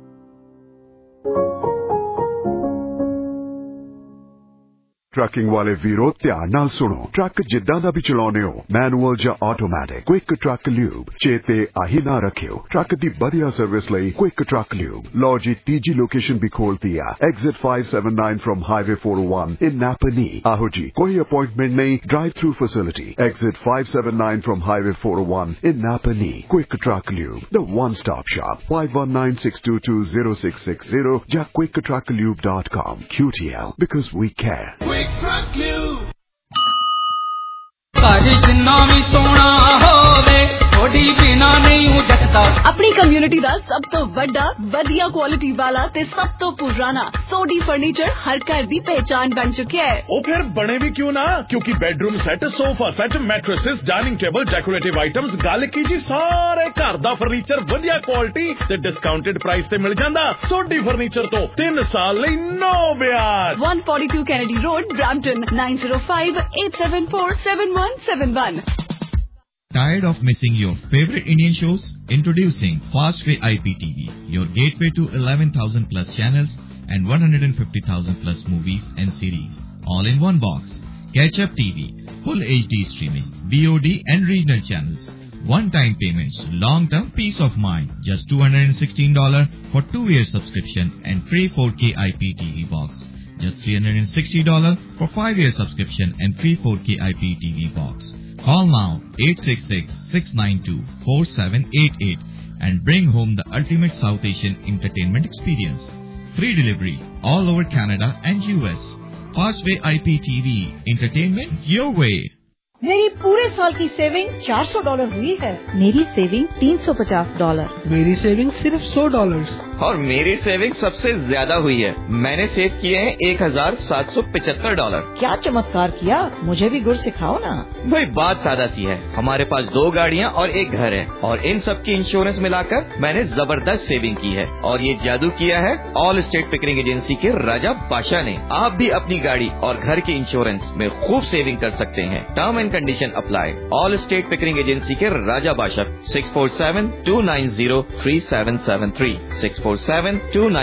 ਟਰੱਕਿੰਗ ਵਾਲੇ ਵੀਰੋ ਧਿਆਨ ਨਾਲ ਸੁਣੋ। ਟਰੱਕ ਜਿੱਦਾਂ ਦਾ ਵੀ ਚਲਾਉਨੇ ਹੋ, ਮੈਨੂਅਲ ਜਾਂ ਆਟੋਮੈਟਿਕ, ਕੁਇਕ ਟਰੱਕ ਲਿਊਬ ਚੇਤੇ ਆਹੀ ਨਾ ਰੱਖਿਓ। ਟਰੱਕ ਦੀ ਵਧੀਆ ਸਰਵਿਸ ਲਈ ਕੁਇਕ ਟਰੱਕ ਲਿਊਬ। ਲਓ ਜੀ, ਤੀਜੀ ਲੋਕੇਸ਼ਨ ਵੀ ਖੋਲਤੀ ਆ, exit 579 from highway 401 in Napanee. ਆਹੋ ਜੀ, ਕੋਈ ਅਪਾਇੰਟਮੈਂਟ ਨਹੀਂ, drive through facility. Exit 579 from highway 401 in Napanee. Quick truck lube, the one stop shop, 5196220660 ਜਾਂ quicktrucklube.com। QTL, because we care. ਘਰ ਜਿੰਨਾ ਵੀ ਸੋਹਣਾ ਹੋਵੇ ਥੋੜੀ ਬਿਨਾ ਨਹੀਂ ਜੱਟਦਾ। ਆਪਣੀ ਕਮਿਊਨਿਟੀ ਦਾ ਸਭ ਤੋਂ ਵੱਡਾ ਵਧੀਆ ਕੁਆਲਿਟੀ ਵਾਲਾ ਤੇ ਸਭ ਤੋਂ ਪੁਰਾਣਾ ਸੋਡੀ ਫਰਨੀਚਰ ਹਰ ਘਰ ਦੀ ਪਹਿਚਾਨ ਬਣ ਚੁੱਕਿਆ ਹੈ। ਉਹ ਫਿਰ ਬਣੇ ਵੀ ਕਿਉਂ ਨਾ, ਕਿਉਂਕਿ bedroom set, sofa set, mattresses, dining table, decorative items, ਗੱਲ ਕੀ ਜੀ ਸਾਰੇ ਘਰ ਦਾ ਫਰਨੀਚਰ ਵਧੀਆ ਕੁਆਲਿਟੀ ਤੇ ਡਿਸਕਾਊਂਟਡ ਪ੍ਰਾਈਸ ਤੇ ਮਿਲ ਜਾਂਦਾ। ਸੋਡੀ ਫਰਨੀਚਰ ਤੋਂ 3 ਸਾਲ ਲਈ ਨੋ ਵਿਆਜ। 142 Kennedy Road, Brampton, 9058747171. Tired of missing your favorite Indian shows? Introducing Fastway IPTV, your gateway to 11,000 plus channels and 150,000 plus movies and series. All in one box. Catch Up TV, full HD streaming, VOD and regional channels. One-time payments, long-term peace of mind. Just $216 for 2-year subscription and free 4K IPTV box. Just $360 for 5-year subscription and free 4K IPTV box. Call now 866-692-4788 and bring home the ultimate South Asian entertainment experience. Free delivery all over Canada and US. Fastway IPTV, entertainment your way. मेरी पूरे साल की saving $400 हुई है। मेरी saving $350। मेरी saving सिर्फ $100। और मेरी सेविंग सबसे ज्यादा हुई है। मैंने सेव किए हैं $1,775। क्या चमत्कार किया, मुझे भी गुर सिखाओ ना। भाई बात सादा सी है, हमारे पास 2 गाड़ियाँ और 1 घर है और इन सब की इंश्योरेंस मिलाकर मैंने जबरदस्त सेविंग की है। और ये जादू किया है ऑल स्टेट पिकरिंग एजेंसी के राजा बादशाह ने। आप भी अपनी गाड़ी और घर के इंश्योरेंस में खूब सेविंग कर सकते हैं। Term and condition apply. All state Pickering agency के राजा बादशाह 647-290-3773 647-290